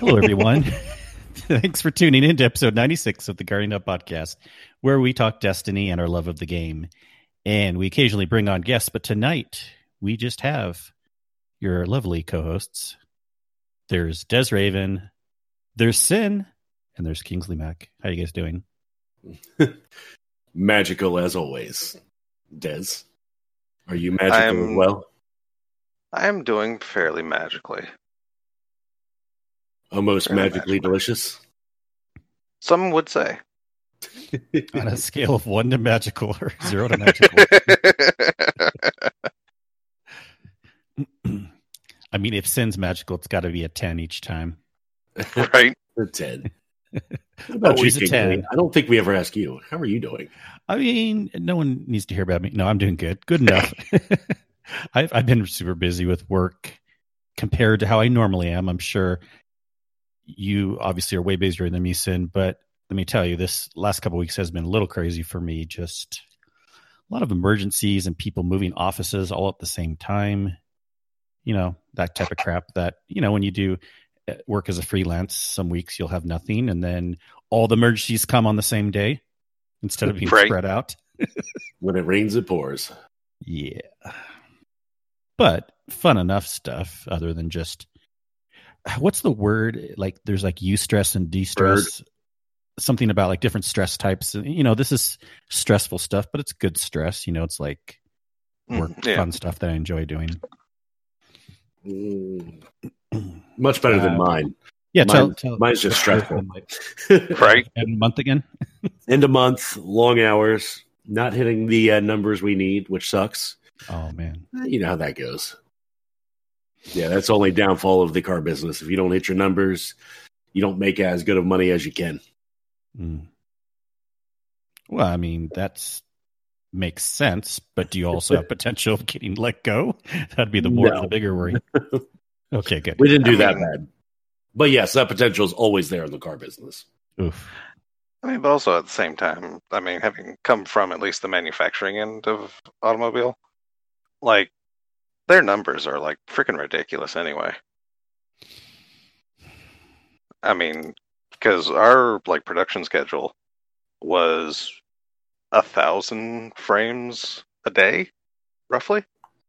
Hello, everyone. Thanks for tuning in to episode 96 of the Guardian Up podcast, where we talk Destiny and our love of the game. And we occasionally bring on guests, but tonight we just have your lovely co-hosts. There's Des Raven, there's Sin, and there's Kingsley Mac. How are you guys doing? Magical as always. Des, are you magical as well? I am doing fairly magically. Almost magically delicious? Some would say. On a scale of 1 to magical or 0 to magical. I mean, if Sin's magical, it's got to be a 10 each time. Right? A 10. What about you, a 10. I don't think we ever ask you. How are you doing? I mean, no one needs to hear about me. No, I'm doing good. Good enough. I've been super busy with work compared to how I normally am. I'm sure you obviously are way busier than me, Sin, but let me tell you, this last couple of weeks has been a little crazy for me. Just a lot of emergencies and people moving offices all at the same time. You know, that type of crap that, you know, when you do work as a freelance, some weeks you'll have nothing, and then all the emergencies come on the same day instead of being spread out. When it rains, it pours. Yeah. But fun enough stuff other than just, what's the word? Like, there's like eustress and de-stress. Something about like different stress types. You know, this is stressful stuff, but it's good stress. You know, it's like work, fun stuff that I enjoy doing. Much better than mine. Yeah, mine's just stressful. Right? End of month again? End of month, long hours, not hitting the numbers we need, which sucks. Oh, man. You know how that goes. Yeah, that's the only downfall of the car business. If you don't hit your numbers, you don't make as good of money as you can. Well, I mean, that makes sense, but do you also have potential of getting let go? That'd be the bigger worry. Okay, good. We didn't do that bad. But yes, that potential is always there in the car business. Oof. I mean, but also at the same time, I mean, having come from at least the manufacturing end of automobile, like, their numbers are like freaking ridiculous anyway. I mean, because our like production schedule was 1,000 frames a day, roughly.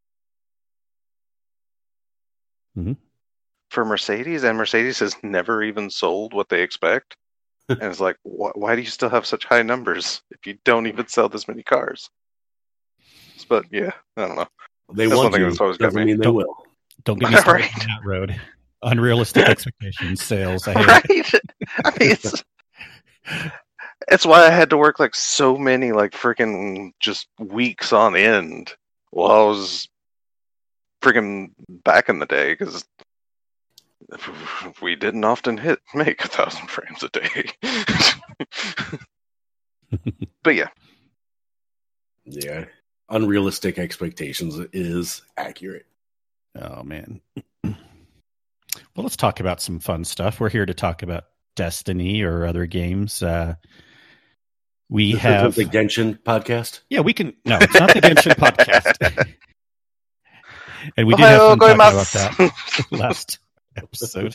Mm-hmm. For Mercedes, and Mercedes has never even sold what they expect. And it's like, why do you still have such high numbers if you don't even sell this many cars? But yeah, I don't know. They want you. Doesn't mean they will. Don't get me started on that road. Unrealistic expectations, sales. I hate it. I mean, it's why I had to work like so many like freaking just weeks on end while I was freaking back in the day, because we didn't often make 1,000 frames a day. But yeah, unrealistic expectations is accurate. Oh man. Well, let's talk about some fun stuff. We're here to talk about Destiny or other games. We have the Genshin podcast. Yeah, we can. No, it's not the Genshin podcast. And we did have fun talking about that last episode.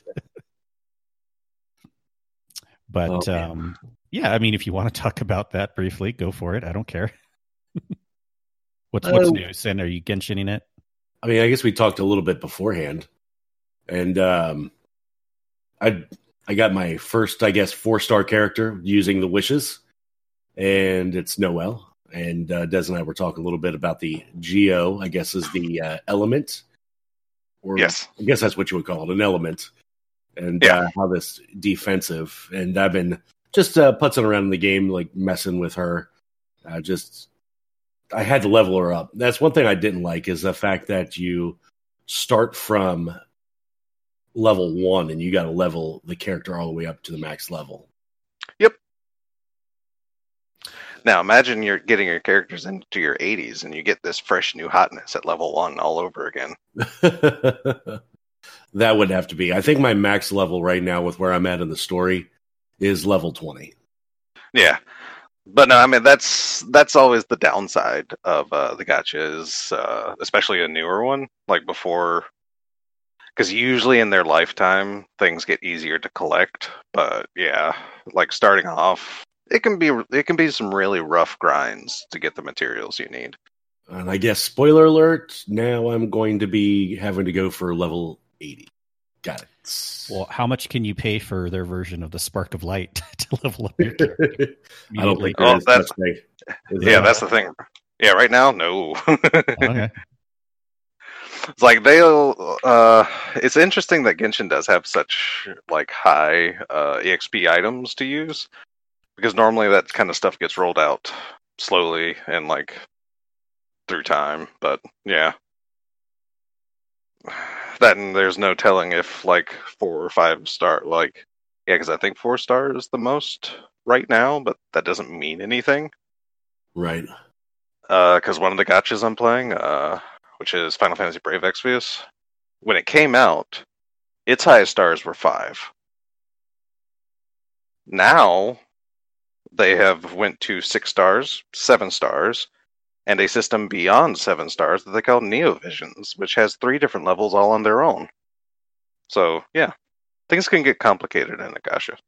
But yeah, I mean, if you want to talk about that briefly, go for it. I don't care. What's new? Sen, are you Genshining it? I mean, I guess we talked a little bit beforehand, and I got my first, I guess, 4-star character using the wishes, and it's Noelle. And Des and I were talking a little bit about the Geo, I guess, is the element. Or yes, I guess that's what you would call it, an element. And how this defensive. And I've been just putzing around in the game, like messing with her. I had to level her up. That's one thing I didn't like, is the fact that you start from level 1 and you got to level the character all the way up to the max level. Yep. Now imagine you're getting your characters into your 80s and you get this fresh new hotness at level 1 all over again. That would have to be. I think my max level right now with where I'm at in the story is level 20. Yeah. But no, I mean, that's always the downside of the gacha is, especially a newer one, like before. Because usually in their lifetime, things get easier to collect. But yeah, like starting off, it can be some really rough grinds to get the materials you need. And I guess, spoiler alert, now I'm going to be having to go for level 80. Got it. Well, how much can you pay for their version of the Spark of Light to level up your character? I don't think Oh, that's thing. Yeah, that's the thing. Yeah, right now, no. Okay. It's like it's interesting that Genshin does have such like high EXP items to use, because normally that kind of stuff gets rolled out slowly and like through time. But yeah, that and there's no telling if like 4 or 5 star, like, yeah, because I think 4 star is the most right now, but that doesn't mean anything. Right. Because one of the gachas I'm playing, which is Final Fantasy Brave Exvius, when it came out, its highest stars were 5. Now they have went to 6 stars, 7 stars, and a system beyond 7 stars that they call Neovisions, which has 3 different levels all on their own. So yeah, things can get complicated in a gacha.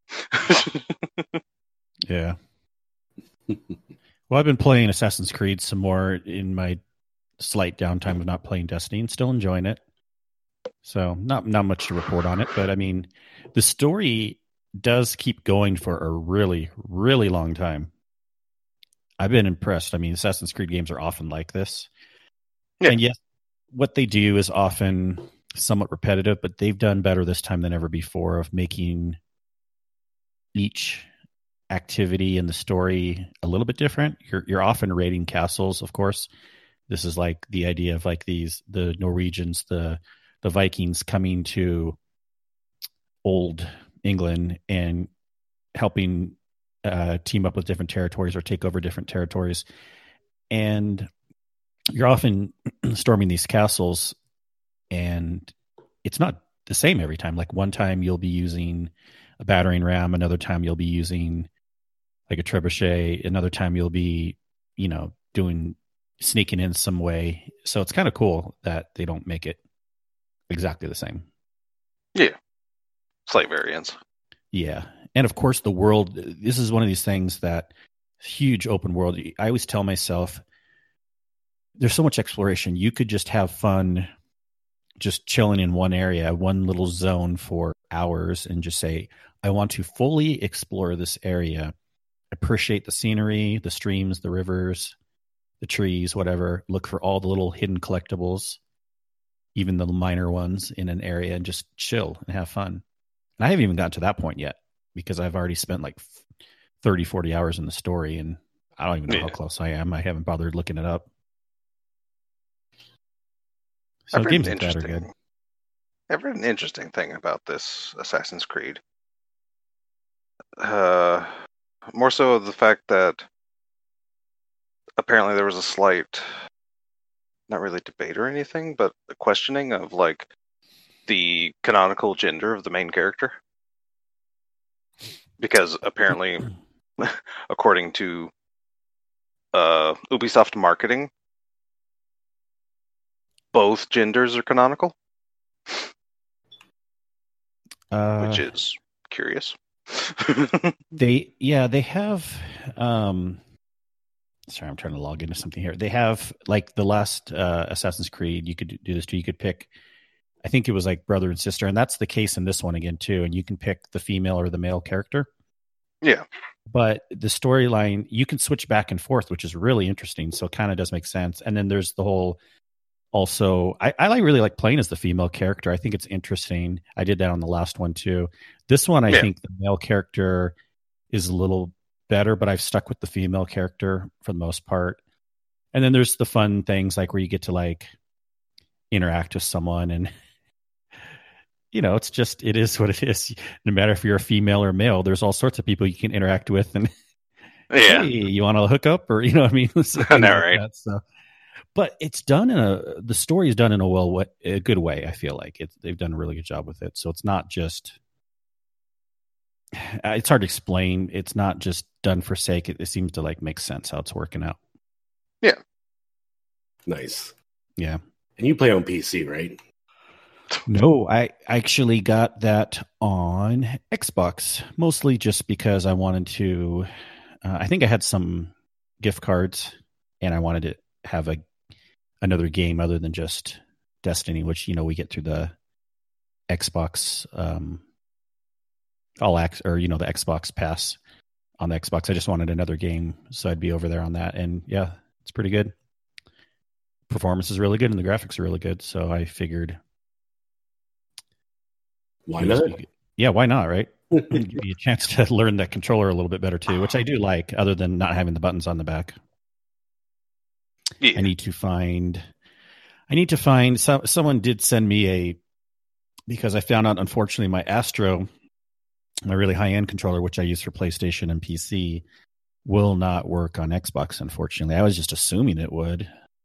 Yeah. Well, I've been playing Assassin's Creed some more in my slight downtime of not playing Destiny, and still enjoying it. So not much to report on it, but I mean, the story does keep going for a really, really long time. I've been impressed. I mean, Assassin's Creed games are often like this. Yeah. And yes, what they do is often somewhat repetitive, but they've done better this time than ever before of making each activity in the story a little bit different. You're often raiding castles, of course. This is like the idea of like the Norwegians, the Vikings coming to old England and helping team up with different territories or take over different territories. And you're often storming these castles, and it's not the same every time. Like one time you'll be using a battering ram, another time you'll be using like a trebuchet, another time you'll be, sneaking in some way. So it's kind of cool that they don't make it exactly the same. Yeah. Slight variants. Yeah. And of course, the world, this is one of these things that huge open world. I always tell myself, there's so much exploration. You could just have fun just chilling in one area, one little zone for hours, and just say, I want to fully explore this area, appreciate the scenery, the streams, the rivers, the trees, whatever. Look for all the little hidden collectibles, even the minor ones in an area, and just chill and have fun. And I haven't even gotten to that point yet because I've already spent like 30, 40 hours in the story, and I don't even know how close I am. I haven't bothered looking it up. So games like that are good. I've read an interesting thing about this Assassin's Creed. More so the fact that apparently there was a slight, not really debate or anything, but a questioning of like the canonical gender of the main character. Because apparently, according to Ubisoft marketing, both genders are canonical. Which is curious. They have sorry, I'm trying to log into something here. They have like the last Assassin's Creed, you could do this too. You could pick, I think it was like brother and sister, and that's the case in this one again too. And you can pick the female or the male character. Yeah. But the storyline, you can switch back and forth, which is really interesting. So it kind of does make sense. And then there's the whole, also, I really like playing as the female character. I think it's interesting. I did that on the last one too. This one, I think the male character is a little better, but I've stuck with the female character for the most part. And then there's the fun things like where you get to like interact with someone, and it is what it is. No matter if you're a female or male, there's all sorts of people you can interact with, and hey, you want to hook up, or what I mean? I know, right? That, so. But it's done the story is done in a good way. I feel like they've done a really good job with it. So it's not just, it's hard to explain. It's not just done for sake. It seems to like make sense how it's working out. Yeah. Nice. Yeah. And you play on PC, right? No, I actually got that on Xbox, mostly just because I wanted to. I think I had some gift cards, and I wanted to have another game other than just Destiny, which we get through the Xbox All Access, or the Xbox Pass on the Xbox. I just wanted another game, so I'd be over there on that, and yeah, it's pretty good. Performance is really good, and the graphics are really good. So I figured. Why not? Yeah, why not, right? Give you a chance to learn that controller a little bit better too, which I do like, other than not having the buttons on the back. Yeah. I need to find someone did send me because I found out, unfortunately, my Astro, my really high-end controller, which I use for PlayStation and PC, will not work on Xbox, unfortunately. I was just assuming it would.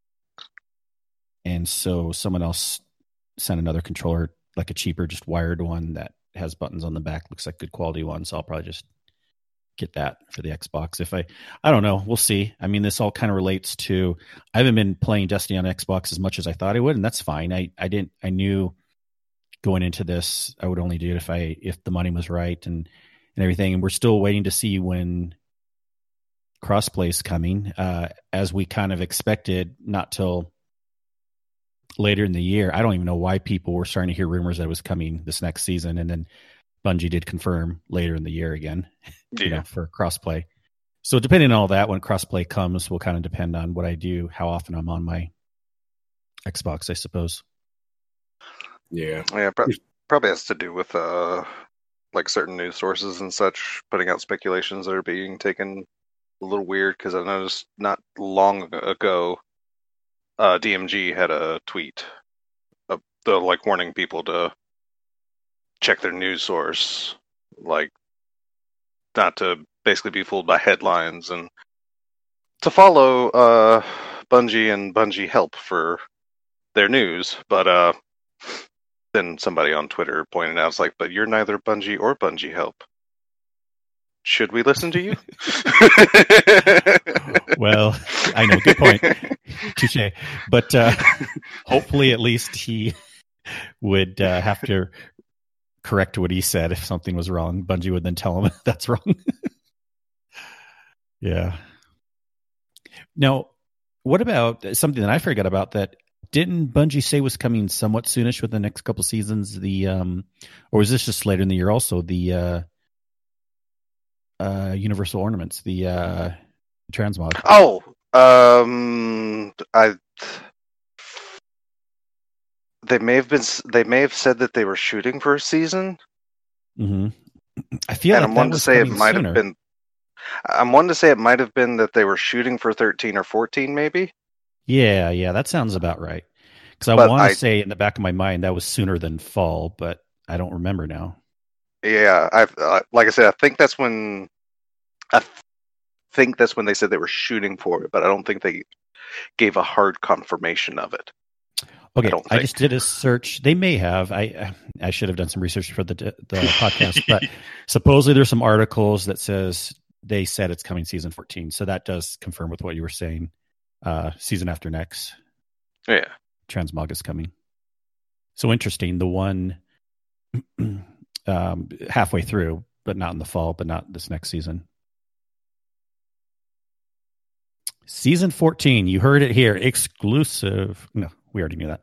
And so someone else sent another controller, like a cheaper, just wired one that has buttons on the back, looks like good quality one. So I'll probably just get that for the Xbox. I don't know, we'll see. I mean, this all kind of relates to, I haven't been playing Destiny on Xbox as much as I thought I would, and that's fine. I knew going into this, I would only do it if the money was right and everything. And we're still waiting to see when crossplay is coming, as we kind of expected, not till later in the year. I don't even know why people were starting to hear rumors that it was coming this next season, and then Bungie did confirm later in the year again, for crossplay. So depending on all that, when crossplay comes, will kind of depend on what I do, how often I'm on my Xbox, I suppose. Yeah, probably has to do with like certain news sources and such putting out speculations that are being taken a little weird, because I noticed not long ago DMG had a tweet like warning people to check their news source, like not to basically be fooled by headlines, and to follow Bungie and Bungie Help for their news. But then somebody on Twitter pointed out, it's like, but you're neither Bungie or Bungie Help. Should we listen to you? Well, I know, good point. Touche. But hopefully at least he would have to correct what he said if something was wrong. Bungie would then tell him that's wrong. Yeah. Now, what about something that I forgot about that didn't Bungie say was coming somewhat soonish with the next couple seasons? Or was this just later in the year also? The Universal Ornaments, the transmog. They may have said that they were shooting for a season. Mm-hmm. I feel like I'm wanting to say it might have been. I'm wanting to say it might have been that they were shooting for 13 or 14, maybe. Yeah, that sounds about right. Because I want to say in the back of my mind that was sooner than fall, but I don't remember now. Yeah, like I said, I think that's when they said they were shooting for it, but I don't think they gave a hard confirmation of it. Okay, I just did a search. They may have. I should have done some research for the podcast, but supposedly there's some articles that says they said it's coming season 14, so that does confirm with what you were saying. Season after next, yeah, transmog is coming. So interesting. The one halfway through, but not in the fall, but not this next season. Season 14, you heard it here, exclusive. No, we already knew that.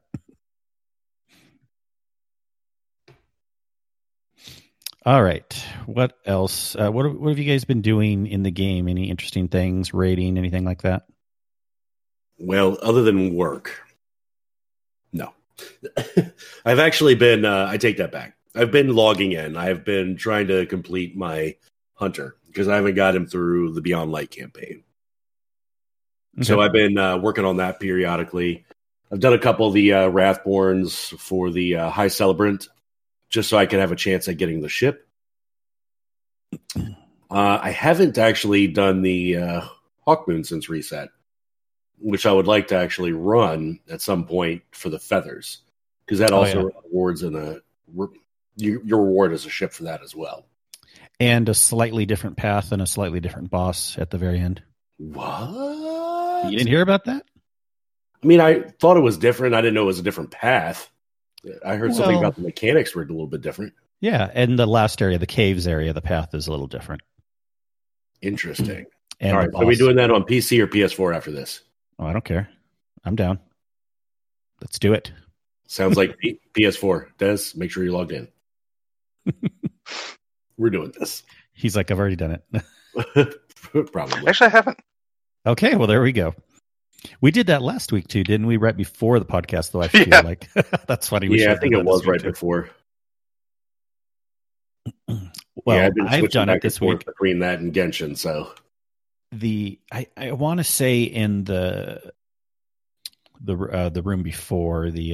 All right. What else? What have you guys been doing in the game? Any interesting things, raiding, anything like that? Well, other than work, no. I've actually been, I take that back. I've been logging in. I've been trying to complete my Hunter because I haven't got him through the Beyond Light campaign. Okay. So I've been working on that periodically. I've done a couple of the Wrathborns for the High Celebrant just so I can have a chance at getting the ship. I haven't actually done the Hawkmoon since reset, which I would like to actually run at some point for the feathers, because that also rewards your reward as a ship for that as well. And a slightly different path and a slightly different boss at the very end. What? You didn't hear about that? I mean, I thought it was different. I didn't know it was a different path. I heard something about the mechanics were a little bit different. Yeah, and the last area, the caves area, the path is a little different. Interesting. And all right, so are we doing that on PC or PS4 after this? Oh, I don't care. I'm down. Let's do it. Sounds like PS4. Des, make sure you're logged in. We're doing this. He's like, I've already done it. Probably. Actually, I haven't. Okay, well, there we go. We did that last week, too, didn't we? Right before the podcast, though, I feel like. That's funny. Yeah, I think it was right before. Well, yeah, I've done it this week. Between that and Genshin, so. I want to say in the room before the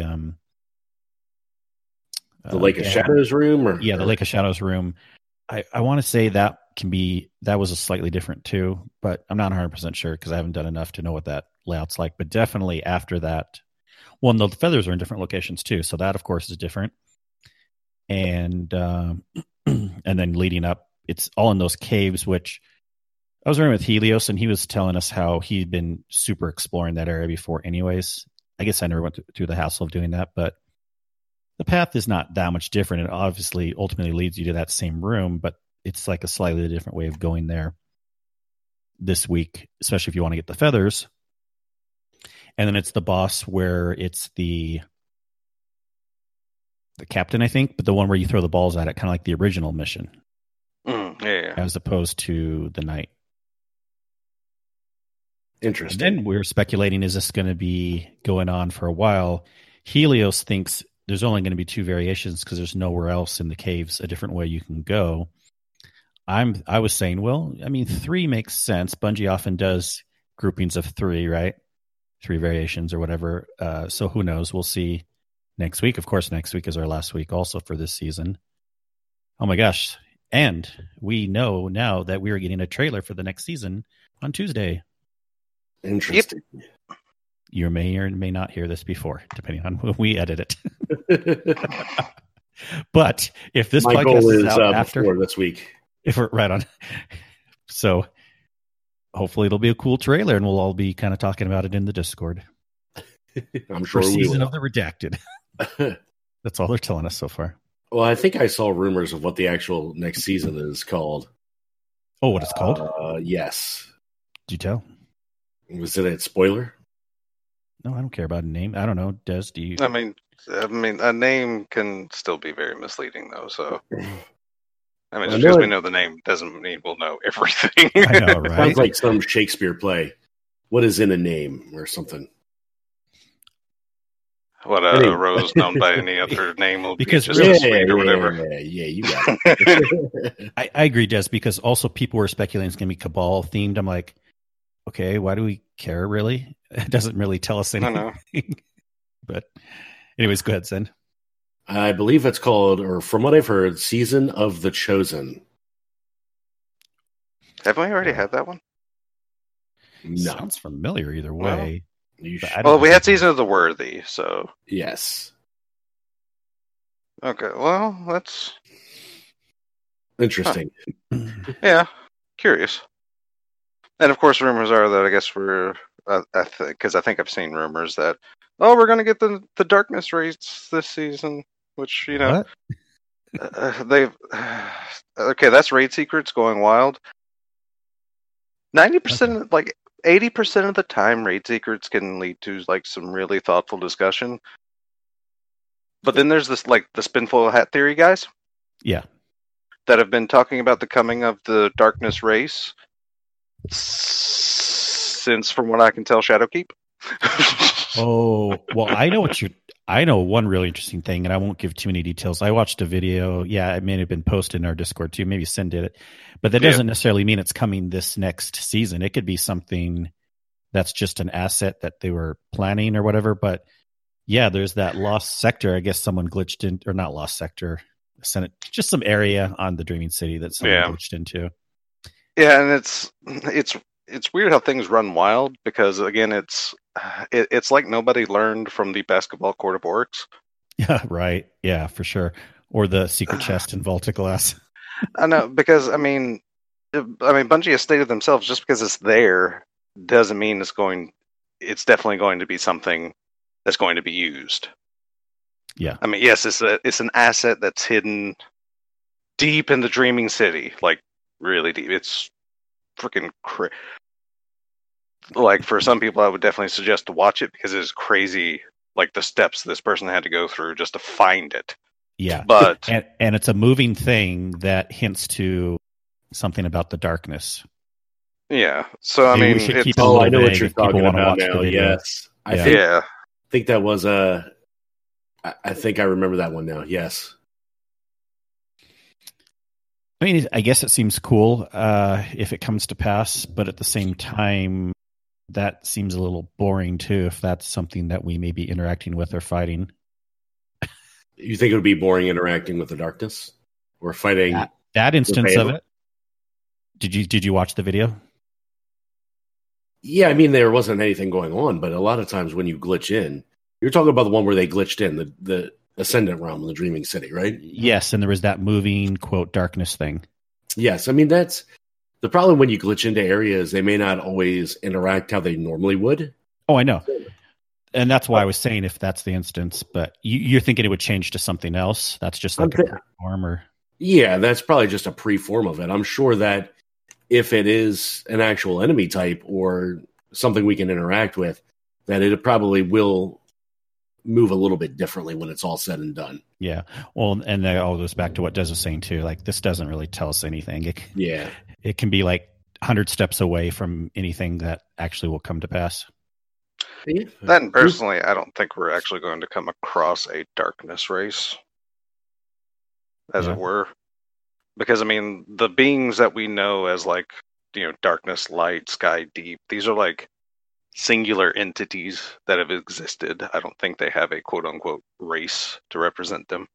Lake of Shadows room, the Lake of Shadows room. I want to say that was a slightly different too, but I'm not 100% sure because I haven't done enough to know what that layout's like. But definitely after that, well, no, the feathers are in different locations too, so that of course is different. And and then leading up, it's all in those caves, which I was running with Helios, and he was telling us how he'd been super exploring that area before anyways. I guess I never went through the hassle of doing that, but the path is not that much different. It obviously ultimately leads you to that same room, but it's like a slightly different way of going there this week, especially if you want to get the feathers. And then it's the boss where it's the captain, I think, but the one where you throw the balls at it, kind of like the original mission. Yeah. As opposed to the knight. Interesting. And then we're speculating, is this going to be going on for a while? Helios thinks there's only going to be 2 variations because there's nowhere else in the caves a different way you can go. I was saying, well, I mean, 3 makes sense. Bungie often does groupings of 3, right? 3 variations or whatever. So who knows? We'll see next week. Of course, next week is our last week also for this season. Oh my gosh. And we know now that we are getting a trailer for the next season on Tuesday. Interesting. Yep. You may or may not hear this before, depending on when we edit it. But if this My podcast goal is is out after this week, if we're right on, so hopefully it'll be a cool trailer, and we'll all be kind of talking about it in the Discord. I'm sure for we season will. of the Redacted. That's all they're telling us so far. Well, I think I saw rumors of what the actual next season is called. Oh, what it's called? Yes. Did you tell? Was it a spoiler? No, I don't care about a name. I don't know. Des, do you? I mean, a name can still be very misleading, though. So, I mean, just because we know the name doesn't mean we'll know everything. I know, right? Sounds like some Shakespeare play. What is in a name or something? What a rose known by any other name will because be just a sweet or whatever. Yeah, you got it. I agree, Des, because also people were speculating it's going to be Cabal themed. I'm like, okay, why do we care, really? It doesn't really tell us anything. I know. But anyways, go ahead, Zen. I believe it's called, or from what I've heard, Season of the Chosen. Haven't we already had that one? No. Sounds familiar either way. Well, we had Season of the Worthy, so... Yes. Okay, well, that's... Interesting. Yeah, curious. And of course, rumors are that I guess we're... because I think I've seen rumors that, we're going to get the Darkness raids this season, which, you know... they've... okay, that's Raid Secrets going wild. 90%, like... 80% of the time, Raid Secrets can lead to like some really thoughtful discussion. But then there's this like the Spinfoil Hat Theory guys. Yeah. That have been talking about the coming of the Darkness race since, from what I can tell, Shadowkeep. Oh, well, I know one really interesting thing, and I won't give too many details. I watched a video. Yeah, it may have been posted in our Discord too. Maybe Sin did it. But that doesn't necessarily mean it's coming this next season. It could be something that's just an asset that they were planning or whatever. But yeah, there's that lost sector. I guess someone glitched in, or not lost sector, just some area on the Dreaming City that someone glitched into. Yeah, and it's weird how things run wild because again, it's like nobody learned from the Basketball Court of Orcs. Yeah, right. Yeah, for sure. Or the secret chest in Vault of Glass. I know, because Bungie has stated themselves, just because it's there doesn't mean it's definitely going to be something that's going to be used. Yeah. I mean, yes, it's an asset that's hidden deep in the Dreaming City, like really deep. It's freaking like for some people, I would definitely suggest to watch it because it's crazy. Like the steps this person had to go through just to find it. Yeah. But and it's a moving thing that hints to something about the darkness. yeah, so I Maybe mean, we should it's, keep it a little I know what vague you're if people talking wanna about watch the now. video. Yes, Yeah. I think that was a. I think I remember that one now. Yes. I mean, I guess it seems cool if it comes to pass, but at the same time, that seems a little boring too. If that's something that we may be interacting with or fighting, You think it would be boring interacting with the darkness or fighting? that instance of Vandal? it. Did you watch the video? Yeah, I mean there wasn't anything going on, but a lot of times when you glitch in, you're talking about the one where they glitched in the Ascendant Realm in the Dreaming City, right? Yes, and there was that moving quote darkness thing. Yes, I mean that's the problem when you glitch into areas. They may not always interact how they normally would. Oh, I know. And that's why I was saying if that's the instance, but you're thinking it would change to something else. That's just like a form or Yeah, that's probably just a pre-form of it. I'm sure that if it is an actual enemy type or something we can interact with, that it probably will move a little bit differently when it's all said and done. yeah. Well, and that all goes back to what Des was saying too. Like this doesn't really tell us anything. Yeah. It can be like 100 steps away from anything that actually will come to pass. then personally, I don't think we're actually going to come across a darkness race, as Yeah. it were, because I mean the beings that we know as like darkness, light, sky, deep. These are like singular entities that have existed. I don't think they have a quote unquote race to represent them.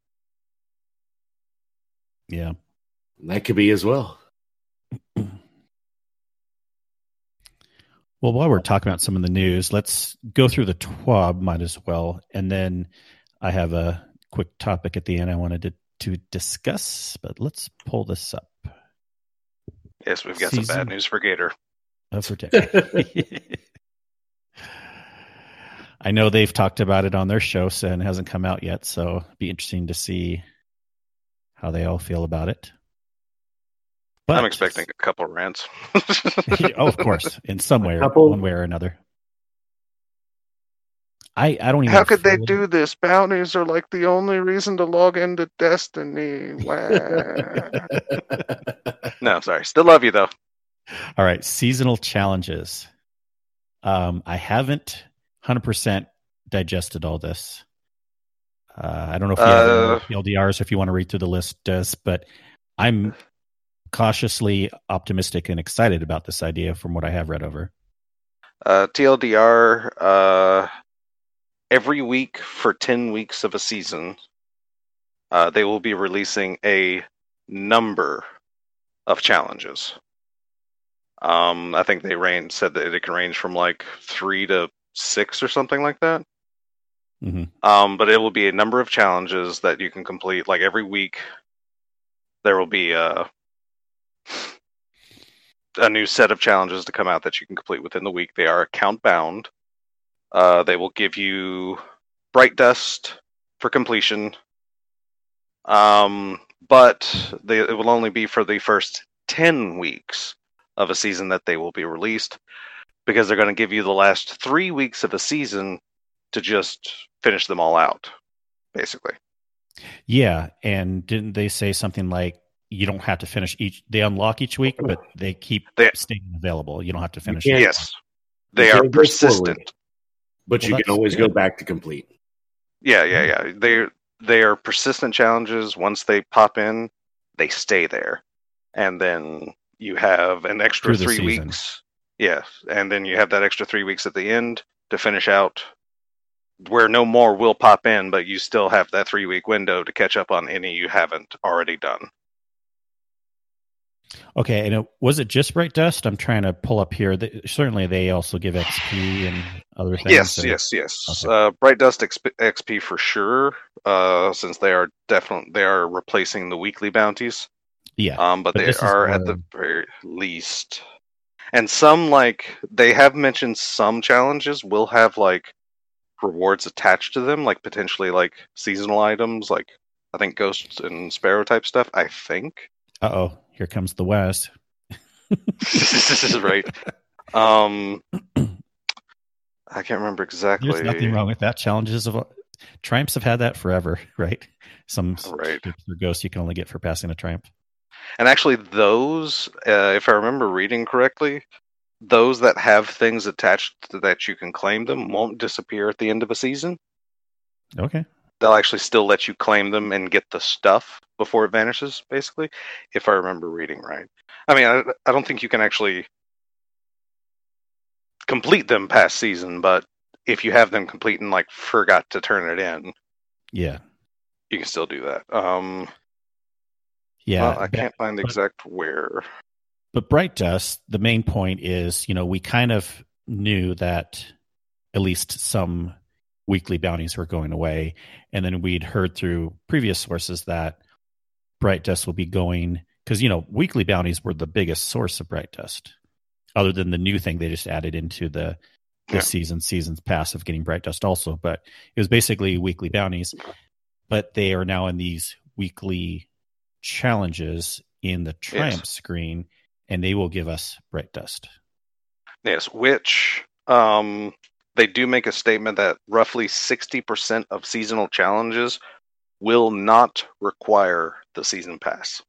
Yeah. That could be as well. Well, while we're talking about some of the news, let's go through the TWAB, might as well. And then I have a quick topic at the end I wanted to discuss, but let's pull this up. Yes, we've got some bad news for Gator. I know they've talked about it on their show, and it hasn't come out yet, so it'd be interesting to see how they all feel about it. But I'm expecting a couple rants. Oh, of course, in some way, one way or another. I don't even. How could they do this? Bounties are like the only reason to log into Destiny. No, sorry. Still love you though. All right, seasonal challenges. I haven't 100% digested all this. I don't know if you have LDRs or if you want to read through the list, Des, but I'm cautiously optimistic and excited about this idea from what I have read over. TLDR, every week for 10 weeks of a season, they will be releasing a number of challenges. I think they said that it can range from like 3 to 6 or something like that. Mm-hmm. But it will be a number of challenges that you can complete. Like every week, there will be a new set of challenges to come out that you can complete within the week. They are account bound. They will give you Bright Dust for completion. But it will only be for the first 10 weeks of a season that they will be released, because they're going to give you the last 3 weeks of a season to just finish them all out, basically. Yeah, and didn't they say something like you don't have to finish each? They unlock each week, but they keep staying available. You don't have to finish. Yes, they are persistent, but you can always go back to complete. Yeah. They are persistent challenges. Once they pop in, they stay there, and then you have an extra 3 weeks. Yes, and then you have that extra 3 weeks at the end to finish out, where no more will pop in, but you still have that 3 week window to catch up on any you haven't already done. Okay, and was it just Bright Dust? I'm trying to pull up here. Certainly, they also give XP and other things. Yes. Okay. Bright Dust XP for sure, since they are replacing the weekly bounties. Yeah, but they are at the very least, and some, like, they have mentioned some challenges will have like rewards attached to them, like potentially like seasonal items, like I think Ghosts and Sparrow type stuff. I think. Here comes the West. This is right. I can't remember exactly. There's nothing wrong with that. Triumphs have had that forever, right? Some ghosts you can only get for passing a triumph. And actually, those, if I remember reading correctly, those that have things attached to that you can claim them won't disappear at the end of a season. Okay. They'll actually still let you claim them and get the stuff before it vanishes, basically, if I remember reading right. I mean, I don't think you can actually complete them past season, but if you have them complete and like forgot to turn it in, yeah, you can still do that. Yeah, I can't find the exact where. But Bright Dust, the main point is, we kind of knew that at least some weekly bounties were going away, and then we'd heard through previous sources that Bright Dust will be going, because weekly bounties were the biggest source of Bright Dust, other than the new thing they just added into the season's pass of getting Bright Dust also. But it was basically weekly bounties, but they are now in these weekly challenges in the Triumph screen, and they will give us Bright Dust. Yes, which they do make a statement that roughly 60% of seasonal challenges will not require the season pass.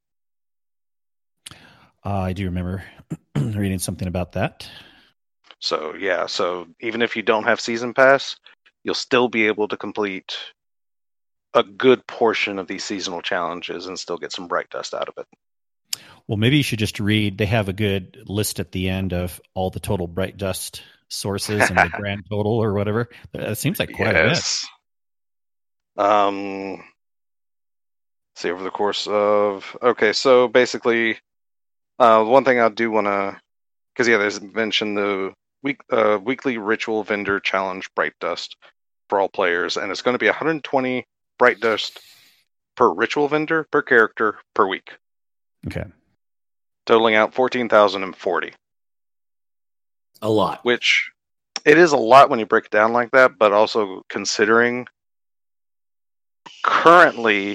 I do remember reading something about that. So even if you don't have season pass, you'll still be able to complete a good portion of these seasonal challenges and still get some Bright Dust out of it. Well, maybe you should just read. They have a good list at the end of all the total Bright Dust sources and the grand total or whatever. It seems like quite a bit. See, over the course of... Okay, so basically, one thing I do want to... Because, there's mentioned the weekly Ritual Vendor Challenge Bright Dust for all players, and it's going to be 120 Bright Dust per Ritual Vendor, per character, per week. Okay. Totaling out 14,040. A lot. Which, it is a lot when you break it down like that, but also considering currently,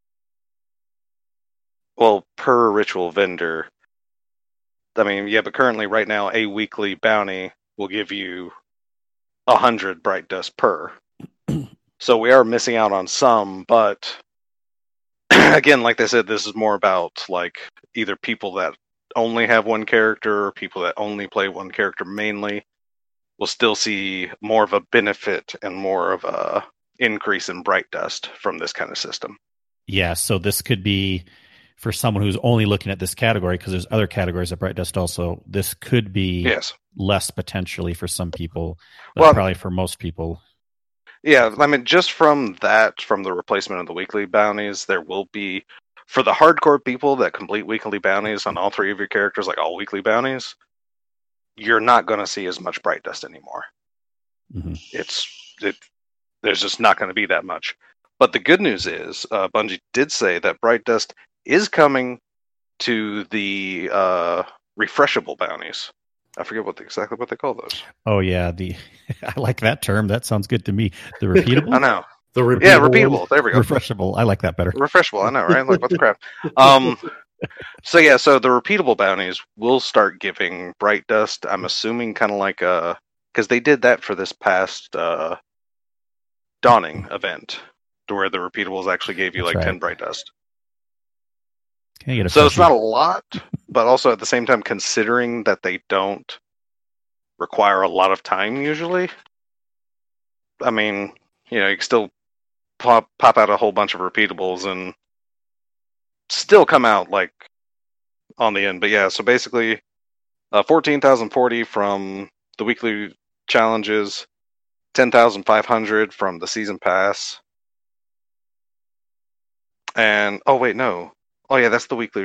per Ritual Vendor, but currently right now, a weekly bounty will give you 100 Bright Dust per. So we are missing out on some, but again, like they said, this is more about like either people that only have one character or people that only play one character mainly will still see more of a benefit and more of a increase in Bright Dust from this kind of system. Yeah, so this could be for someone who's only looking at this category, because there's other categories of Bright Dust also. This could be less potentially for some people, but probably for most people. Yeah, just from the replacement of the weekly bounties, there will be, for the hardcore people that complete weekly bounties on all three of your characters, like all weekly bounties, you're not going to see as much Bright Dust anymore. Mm-hmm. There's just not going to be that much. But the good news is, Bungie did say that Bright Dust is coming to the refreshable bounties. I forget exactly what they call those. Oh yeah, I like that term. That sounds good to me. The repeatable. I know. The repeatable. Yeah, repeatable. There we go. Refreshable. I like that better. Refreshable. I know, right? Like what the crap. So the repeatable bounties will start giving Bright Dust. I'm assuming kind of like because they did that for this past Dawning event, to where the repeatables actually gave you 10 Bright Dust. So it's not a lot, but also at the same time, considering that they don't require a lot of time usually, you can still pop out a whole bunch of repeatables and still come out on the end. But so basically 14,040 from the weekly challenges, 10,500 from the season pass, and that's the weekly.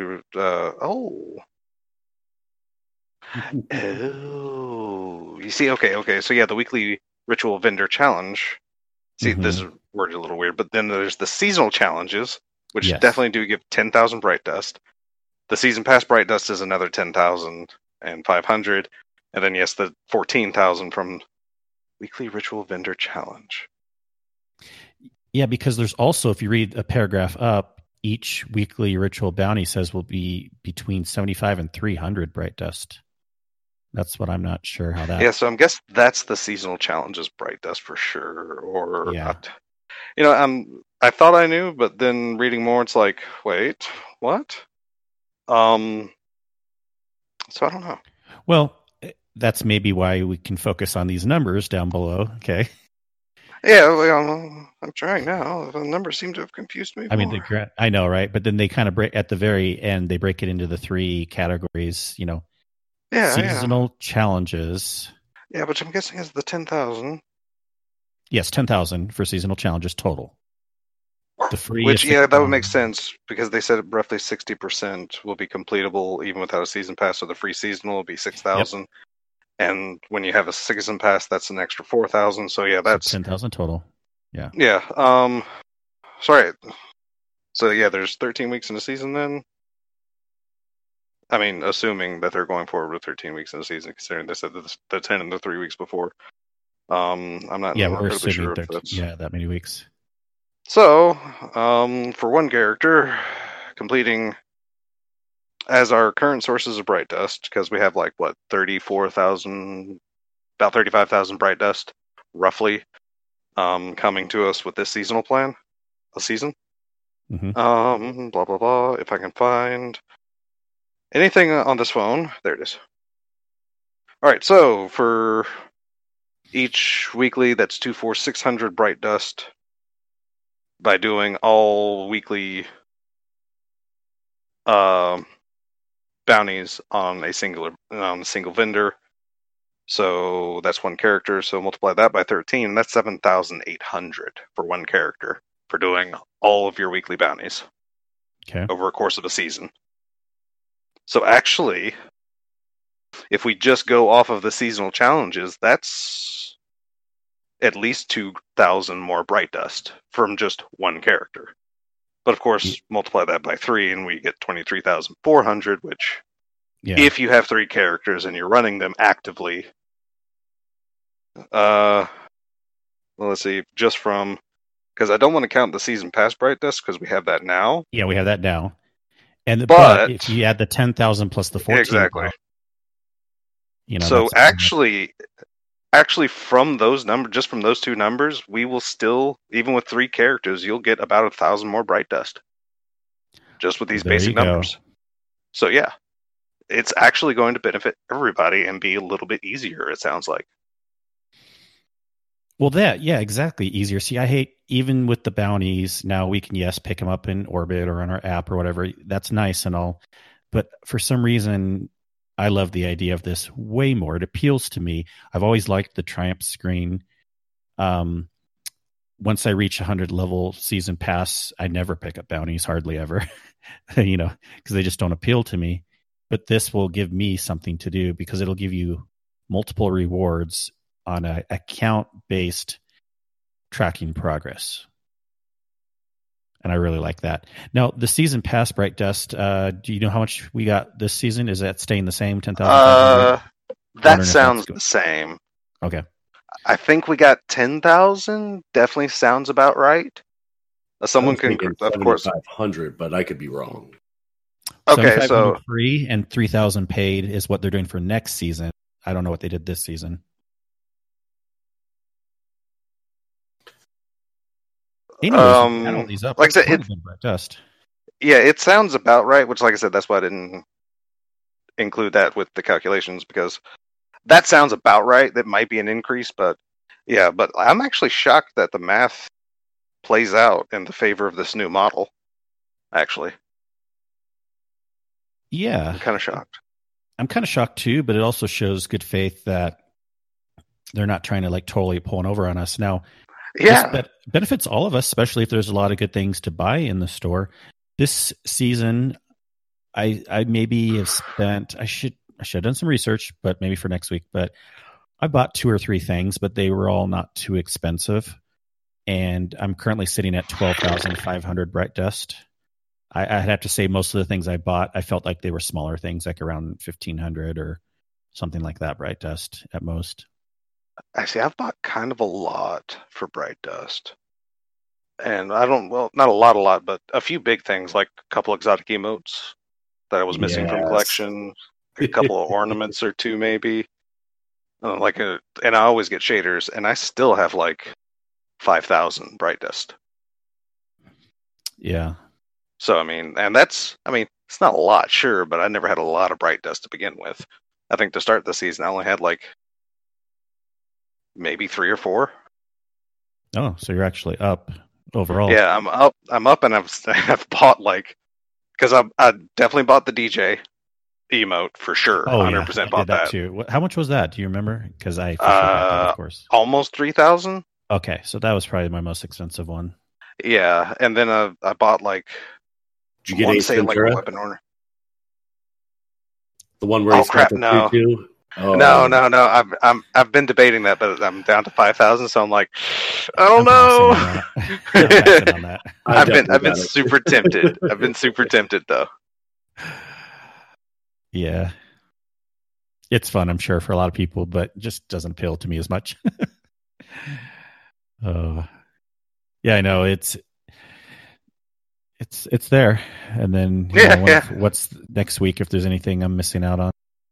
You see, okay. So the weekly Ritual Vendor Challenge. See, this is worded a little weird, but then there's the seasonal challenges, which definitely do give 10,000 Bright Dust. The season pass Bright Dust is another 10,500, and then the 14,000 from Weekly Ritual Vendor Challenge. Yeah, because there's also, if you read a paragraph up, each weekly ritual bounty says will be between 75 and 300 Bright Dust. That's what I'm not sure how that. Yeah, so I'm guessing that's the seasonal challenges Bright Dust for sure. Or Yeah. I thought I knew, but then reading more, it's like, wait, what? So I don't know. Well, that's maybe why we can focus on these numbers down below. Okay. Yeah, well, I'm trying now. The numbers seem to have confused me. I mean, I know, right? But then they kind of break at the very end. They break it into the three categories. Seasonal challenges. Yeah, but I'm guessing it's the 10,000. Yes, 10,000 for seasonal challenges total. The free, which that would make sense because they said roughly 60% will be completable even without a season pass. So the free seasonal will be 6,000. Yep. And when you have a season pass, that's an extra 4,000. So yeah, that's 10,000 total. Yeah. Yeah. Sorry. So yeah, there's 13 weeks in the season then. I mean, assuming that they're going forward with 13 weeks in the season, considering they said the 10 and the 3 weeks before. I'm not. Yeah, we're assuming that many weeks. So, for one character, completing as our current sources of Bright Dust, because we have like what 34,000, about 35,000 Bright Dust, roughly, coming to us with this seasonal plan, a season. Mm-hmm. Blah blah blah. If I can find anything on this phone, there it is. All right, so for each weekly, that's 600 Bright Dust. By doing all weekly bounties on a single vendor. So that's one character. So multiply that by 13, and that's 7,800 for one character for doing all of your weekly bounties. Okay. Over a course of a season. So actually, if we just go off of the seasonal challenges, that's at least 2,000 more Bright Dust from just one character. But of course, multiply that by 3 and we get 23,400, which, if you have 3 characters and you're running them actively, well, let's see, just from, because I don't want to count the season pass Bright Dust because we have that now. Yeah, we have that now. But if you add the 10,000 plus the 14, exactly. So actually, from those numbers, just from those two numbers, we will still, even with 3 characters, you'll get about 1,000 more Bright Dust. Just with these basic numbers. So yeah, it's actually going to benefit everybody and be a little bit easier, it sounds like. Well, exactly. Easier. See, I hate, even with the bounties, now we can, pick them up in Orbit or on our app or whatever. That's nice and all. But for some reason, I love the idea of this way more. It appeals to me. I've always liked the Triumph screen. Once I reach 100 level season pass, I never pick up bounties, hardly ever, because they just don't appeal to me. But this will give me something to do because it'll give you multiple rewards on a account-based tracking progress. And I really like that. Now, the season pass Bright Dust, do you know how much we got this season? Is that staying the same, 10,000? That sounds the same. Okay. I think we got 10,000. Definitely sounds about right. Someone can, of course. 7,500, but I could be wrong. Okay, so free and 3,000 paid is what they're doing for next season. I don't know what they did this season. Add all these up. Like I said, Dust. Yeah, it sounds about right. Which, like I said, that's why I didn't include that with the calculations because that sounds about right. That might be an increase, but yeah. But I'm actually shocked that the math plays out in the favor of this new model. Actually, yeah, I'm kind of shocked. I'm kind of shocked too, but it also shows good faith that they're not trying to totally pull one over on us now. Yeah, benefits all of us, especially if there's a lot of good things to buy in the store. This season, I maybe have spent. I should have done some research, but maybe for next week. But I bought 2 or 3 things, but they were all not too expensive, and I'm currently sitting at 12,500 Bright Dust. I'd have to say most of the things I bought, I felt like they were smaller things, like around 1,500 or something like that Bright Dust at most. Actually, I've bought kind of a lot for Bright Dust. And I don't, well, not a lot, but a few big things, like a couple exotic emotes that I was missing from Yes. collection, a couple of ornaments or two, maybe. And I always get shaders, and I still have like 5,000 Bright Dust. Yeah. So, it's not a lot, sure, but I never had a lot of Bright Dust to begin with. I think to start the season, I only had like maybe 3 or 4. Oh, so you're actually up overall. Yeah, I'm up, and I've bought because I definitely bought the DJ emote for sure. Oh, 100% yeah. I bought did that that. too. How much was that? Do you remember? Because I for sure got that, of course. Almost 3,000. Okay, so that was probably my most expensive one. Yeah, and then I bought Did you get Ace a Ventura? weapon order. The one where he's crap, got the no. 2-2? Oh. No. I've been debating that, but I'm down to 5,000, so I'm like, I don't know. I'm passing on that. I've been super tempted. I've been super tempted though. Yeah. It's fun, I'm sure, for a lot of people, but just doesn't appeal to me as much. Yeah, I know it's there, and then what's next week if there's anything I'm missing out on?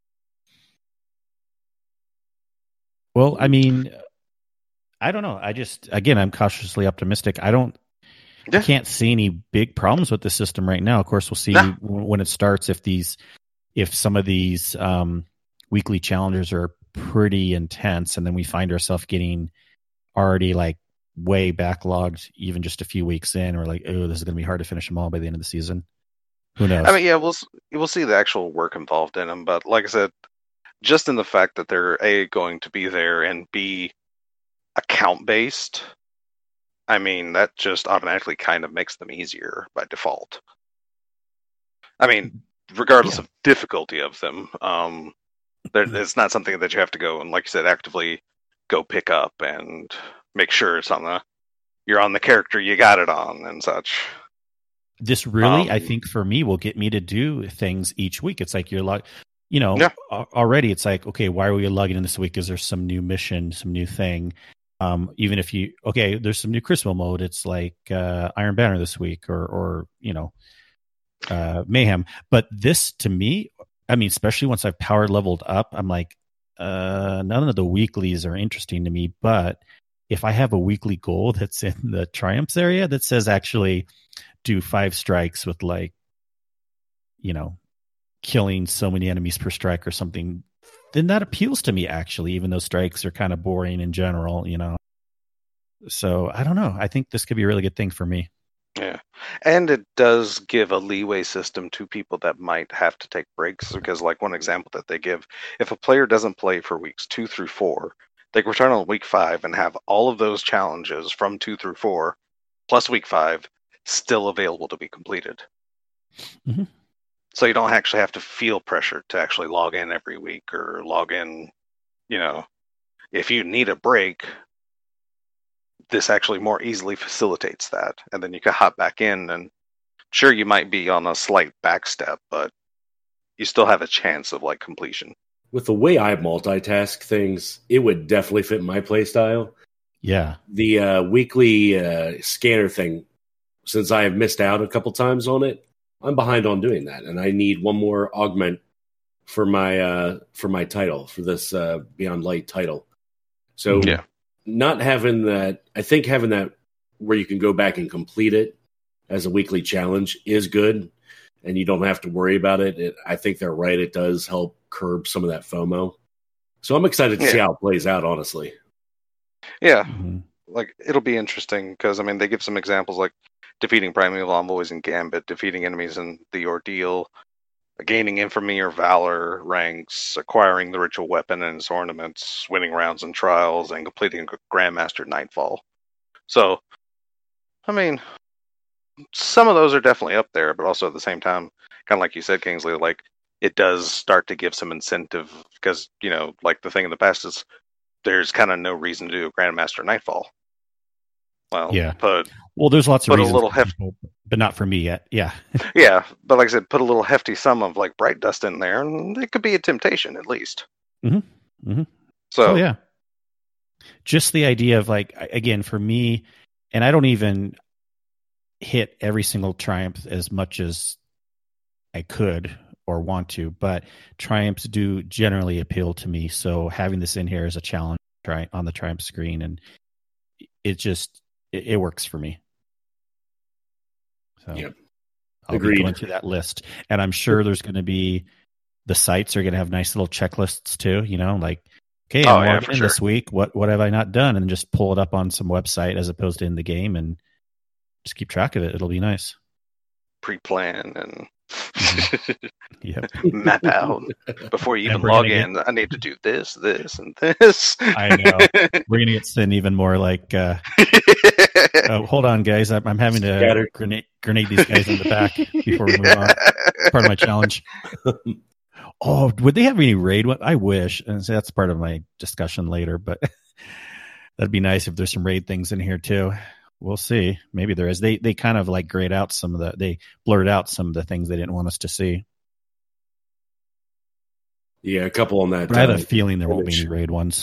Well, I mean, I don't know. I'm cautiously optimistic. I can't see any big problems with the system right now. Of course, we'll see when it starts if some of these weekly challengers are pretty intense, and then we find ourselves getting already like way backlogged, even just a few weeks in. We're like, oh, this is going to be hard to finish them all by the end of the season. Who knows? I mean, yeah, we'll see the actual work involved in them, but like I said, just in the fact that they're going to be there and B, account based, I mean, that just automatically kind of makes them easier by default. I mean, regardless of difficulty of them, it's not something that you have to go and, like you said, actively go pick up and make sure it's you're on the character you got it on and such. This really, I think, for me, will get me to do things each week. It's like you're already it's like, okay, why are we logging in this week? Is there some new mission, some new thing? Even if there's some new Christmas mode. It's like Iron Banner this week or Mayhem. But this, to me, I mean, especially once I've power leveled up, I'm like, none of the weeklies are interesting to me. But if I have a weekly goal that's in the triumphs area that says actually do 5 strikes with killing so many enemies per strike or something, then that appeals to me, actually, even though strikes are kind of boring in general, So I don't know. I think this could be a really good thing for me. Yeah. And it does give a leeway system to people that might have to take breaks, because like one example that they give, if a player doesn't play for weeks 2 through 4, they can return on week 5 and have all of those challenges from 2 through 4 plus week 5 still available to be completed. Mm-hmm. So you don't actually have to feel pressure to actually log in every week or log in, if you need a break, this actually more easily facilitates that. And then you can hop back in, and sure, you might be on a slight back step, but you still have a chance of completion. With the way I multitask things, it would definitely fit my play style. Yeah. The weekly scanner thing, since I have missed out a couple times on it, I'm behind on doing that, and I need one more augment for my title, for this Beyond Light title. So not having that, I think having that where you can go back and complete it as a weekly challenge is good, and you don't have to worry about it. I think they're right. It does help curb some of that FOMO. So I'm excited to see how it plays out, honestly. Yeah. Mm-hmm. It'll be interesting because, they give some examples like defeating Primeval Envoys in Gambit, defeating enemies in the Ordeal, gaining Infamy or Valor ranks, acquiring the Ritual Weapon and its ornaments, winning rounds and trials, and completing Grandmaster Nightfall. So, some of those are definitely up there, but also at the same time, kind of like you said, Kingsley, it does start to give some incentive because, the thing in the past is there's kind of no reason to do a Grandmaster Nightfall. Well, yeah. Well, there's lots of reasons, a little but not for me yet. Yeah. Yeah, but like I said, put a little hefty sum of Bright Dust in there, and it could be a temptation at least. Mm-hmm. Mm-hmm. So yeah. just the idea of like, again, for me, and I don't even hit every single Triumph as much as I could or want to, but Triumphs do generally appeal to me. So having this in here as a challenge on the Triumph screen, and it works for me. So yep. I'll Agreed. be going through that list, and I'm sure there's going to be, the sites are going to have nice little checklists too. Like, okay, I'm logged in this week. What have I not done? And just pull it up on some website as opposed to in the game, and just keep track of it. It'll be nice. Pre-plan and yep. map out before you even log in. I need to do this, and this. I know. We're going to get sent even more like, oh, hold on, guys. I'm having to grenade these guys in the back before we move on. Part of my challenge. Oh, would they have any raid? I wish. And so that's part of my discussion later, but that'd be nice if there's some raid things in here too. We'll see. Maybe there is. They kind of like grayed out they blurred out some of the things they didn't want us to see. Yeah, a couple on that. But I have a feeling there won't be any raid ones.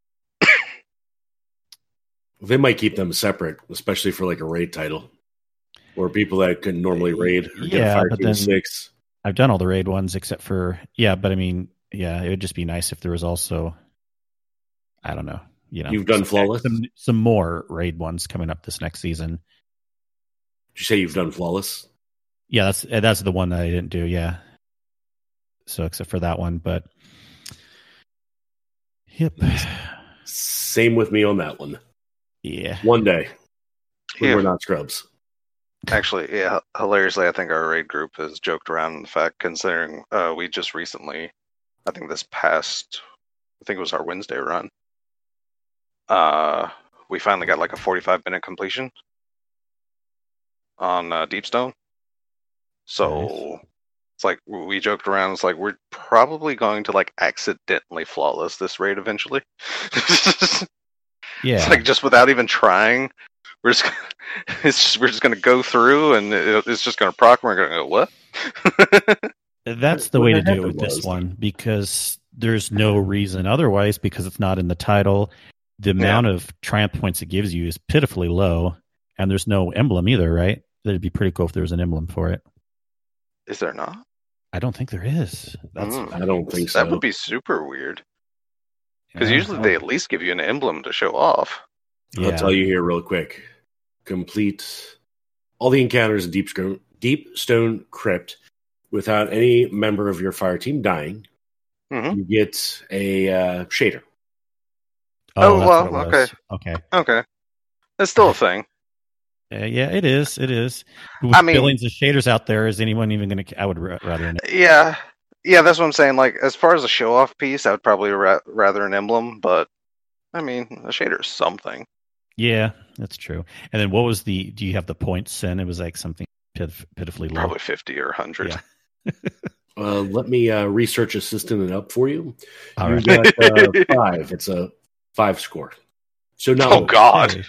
They might keep them separate, especially for like a raid title, or people that couldn't normally raid. Or yeah, but then 6. I've done all the raid ones except for but I mean, it would just be nice if there was also, I don't know, you've done flawless. Some more raid ones coming up this next season. Did you say you've done flawless? Yeah, that's the one that I didn't do. Yeah. So except for that one, but yep. Same with me on that one. Yeah. One day. We're not scrubs. Actually, yeah, hilariously, I think our raid group has joked around in the fact, considering we just recently, I think it was our Wednesday run, we finally got like a 45-minute completion on Deepstone. So nice. It's like we joked around, it's like we're probably going to like accidentally flawless this raid eventually. Yeah. It's like just without even trying. We're just going to go through, and it's just going to proc. We're going to go, what? That's the way to do it with this one, because there's no reason otherwise, because it's not in the title. The amount of Triumph points it gives you is pitifully low, and there's no emblem either, right? It'd be pretty cool if there was an emblem for it. Is there not? I don't think there is. I don't think so. That would be super weird. Because usually they at least give you an emblem to show off. I'll tell you here real quick. Complete all the encounters in Deepstone Crypt without any member of your fire team dying. Mm-hmm. You get a shader. Okay. That's still a thing. Yeah, it is. With billions of shaders out there, is anyone even going to... I would rather... Yeah, that's what I'm saying. Like, as far as a show-off piece, I would probably rather an emblem, but, I mean, a shader is something. Yeah, that's true. And then what was do you have the points in? It was like something pitifully low. Probably 50 or 100. Yeah. Let me research assistant it up for you. All right. Got 5. It's a 5 score. So now, oh God!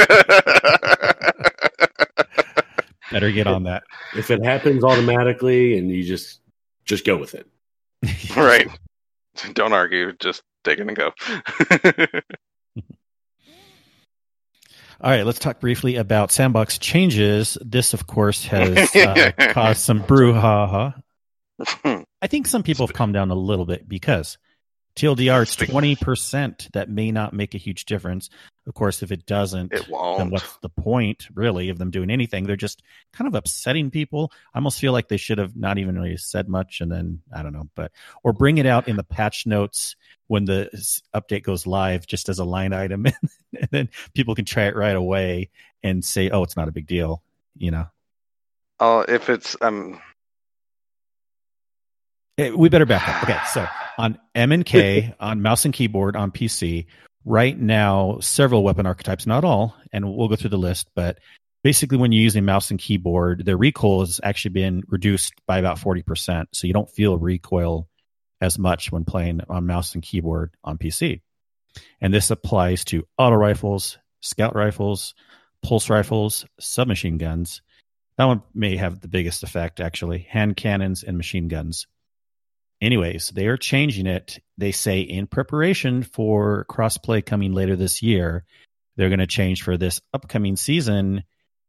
Better get on that. If it happens automatically, and you just go with it, right? Don't argue. Just take it and go. All right, let's talk briefly about sandbox changes. This, of course, has caused some brouhaha. I think some people have calmed down a little bit because TLDR, it's 20%. That may not make a huge difference. Of course, if it doesn't, it won't. Then what's the point, really, of them doing anything? They're just kind of upsetting people. I almost feel like they should have not even really said much, and then, I don't know, or bring it out in the patch notes when the update goes live just as a line item, and then people can try it right away and say, oh, it's not a big deal, If it's... We better back up. Okay, so on M&K, on mouse and keyboard, on PC, right now, several weapon archetypes, not all, and we'll go through the list, but basically when you're using mouse and keyboard, the recoil has actually been reduced by about 40%, so you don't feel recoil as much when playing on mouse and keyboard on PC. And this applies to auto rifles, scout rifles, pulse rifles, submachine guns. That one may have the biggest effect, actually, hand cannons and machine guns. anyways, they are changing it. They say in preparation for crossplay coming later this year, they're going to change for this upcoming season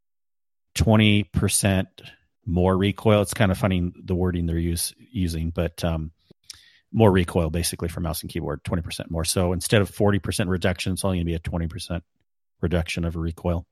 20% more recoil. It's kind of funny the wording they're using, but more recoil basically for mouse and keyboard, 20% more. So instead of 40% reduction, it's only going to be a 20% reduction of a recoil.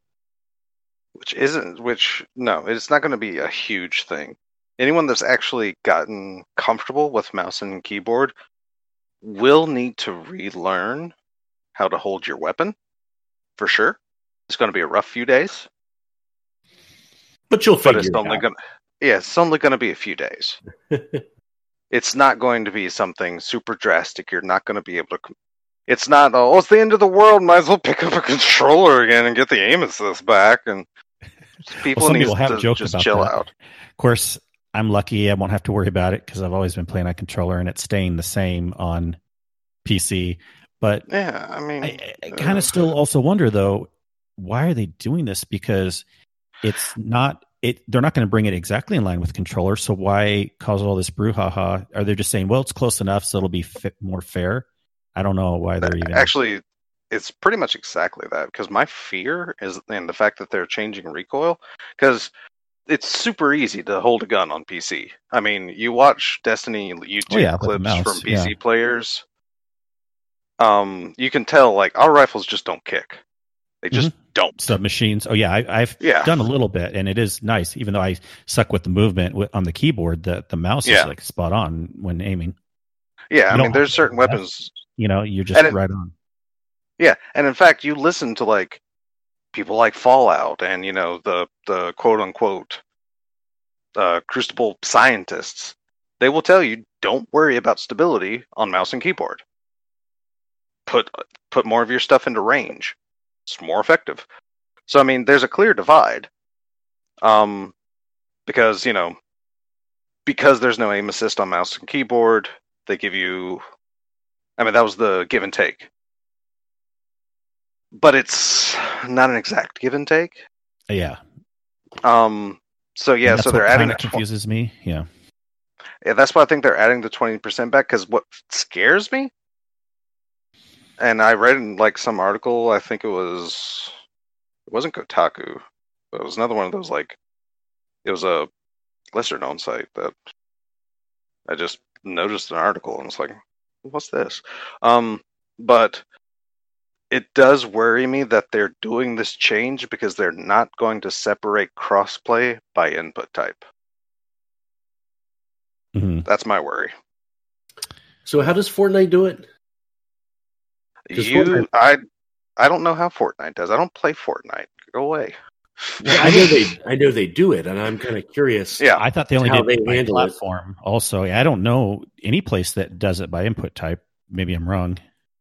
No, it's not going to be a huge thing. Anyone that's actually gotten comfortable with mouse and keyboard will need to relearn how to hold your weapon, for sure. It's going to be a rough few days. But you'll figure it's it only out. it's only going to be a few days. It's not going to be something super drastic. You're not going to be able to... It's not, it's the end of the world, might as well pick up a controller again and get the aim assist back. And people some need people have to joked just about chill that. out. Of course, I'm lucky I won't have to worry about it because I've always been playing on controller and it's staying the same on PC. But yeah, I mean... I kind of still also wonder, though, why are they doing this? Because it's not... they're not going to bring it exactly in line with controller, so why cause all this brouhaha? Are they just saying, well, it's close enough, so it'll be more fair? I don't know why they're even... Actually, it's pretty much exactly that, because my fear is in the fact that they're changing recoil, because it's super easy to hold a gun on PC. I mean, you watch Destiny YouTube clips mouse, from PC players, you can tell, like, our rifles just don't kick. They just don't. Submachines. Oh, yeah, I've done a little bit, and it is nice. Even though I suck with the movement on the keyboard, the mouse is like spot on when aiming. Yeah, I mean, there's certain weapons... you're just right on. Yeah, and in fact, you listen to like people like Fallout and the quote unquote crucible scientists. They will tell you, don't worry about stability on mouse and keyboard. Put more of your stuff into range. It's more effective. So I mean, there's a clear divide. Because there's no aim assist on mouse and keyboard, they give you... I mean, that was the give and take. But it's not an exact give and take. Yeah. So yeah, so they're adding... That confuses me. Yeah. Yeah, that's why I think they're adding the 20% back, because what scares me, and I read in like some article, I think it wasn't Kotaku, but it was another one of those, like, it was a lesser known site that I just noticed an article and was like, what's this? But it does worry me that they're doing this change because they're not going to separate crossplay by input type. Mm-hmm. That's my worry. So how does Fortnite do it? I don't know how Fortnite does. I don't play Fortnite. Go away. I know they do it, and I'm kind of curious. Yeah, I thought they only did it by platform. Also, I don't know any place that does it by input type. Maybe I'm wrong.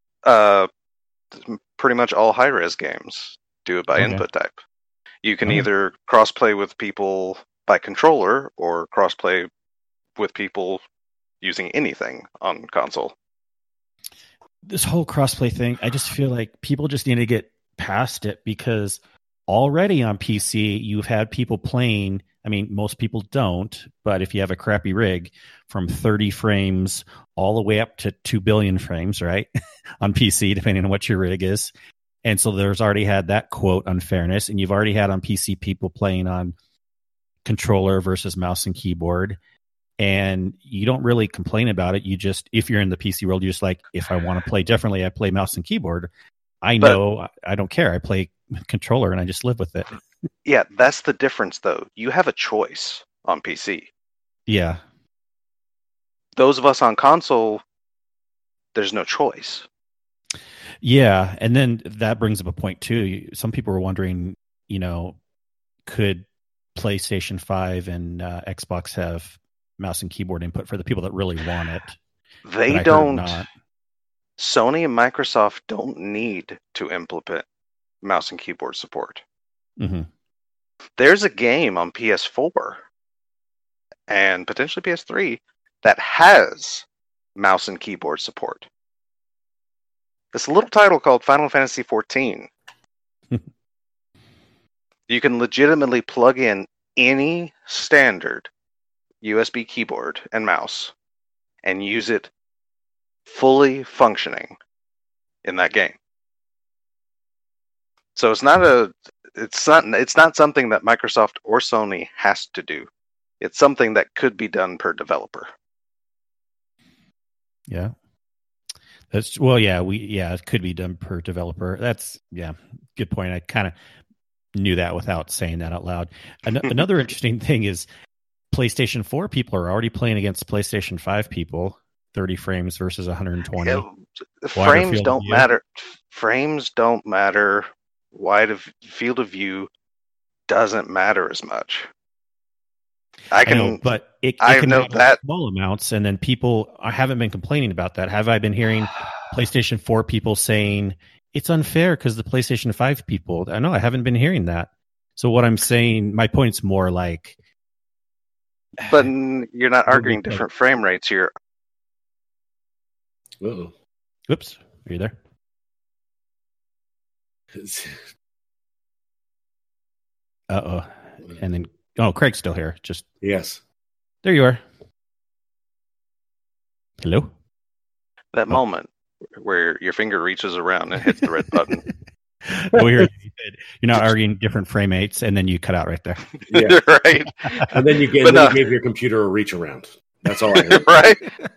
Pretty much all high-res games do it by input type. You can either cross-play with people by controller or cross-play with people using anything on console. This whole crossplay thing, I just feel like people just need to get past it, because already on PC, you've had people playing. I mean, most people don't, but if you have a crappy rig, from 30 frames all the way up to 2 billion frames, right? On PC, depending on what your rig is. And so there's already had that quote unfairness. And you've already had on PC people playing on controller versus mouse and keyboard. And you don't really complain about it. You just, if you're in the PC world, you're just like, if I want to play differently, I play mouse and keyboard. I don't care. I play controller and I just live with it. Yeah, that's the difference, though. You have a choice on PC. Yeah. Those of us on console, there's no choice. Yeah, and then that brings up a point, too. Some people were wondering, could PlayStation 5 and Xbox have mouse and keyboard input for the people that really want it? They don't. Sony and Microsoft don't need to implement mouse and keyboard support. Mm-hmm. There's a game on PS4 and potentially PS3 that has mouse and keyboard support. It's a little title called Final Fantasy XIV. You can legitimately plug in any standard USB keyboard and mouse and use it fully functioning in that game. So it's not something that Microsoft or Sony has to do. It's something that could be done per developer. Yeah. It could be done per developer. That's good point. I kind of knew that without saying that out loud. Another interesting thing is PlayStation 4 people are already playing against PlayStation 5 people, 30 frames versus 120. Yeah, frames don't matter. Frames don't matter. Wide of field of view doesn't matter as much. I know, but it can know that small amounts, and then people haven't been complaining about that. Have I been hearing PlayStation 4 people saying it's unfair because the PlayStation 5 people? I know I haven't been hearing that. So what I'm saying, my point's more like, but you're not arguing different frame rates here. Uh-oh. Oops, are you there? Uh-oh. And then Craig's still here. Just yes. There you are. Hello? That moment where your finger reaches around and hits the red button. You're not arguing different frame rates, and then you cut out right there. Yeah. Right. And then you gave your computer a reach around. That's all I heard. Right?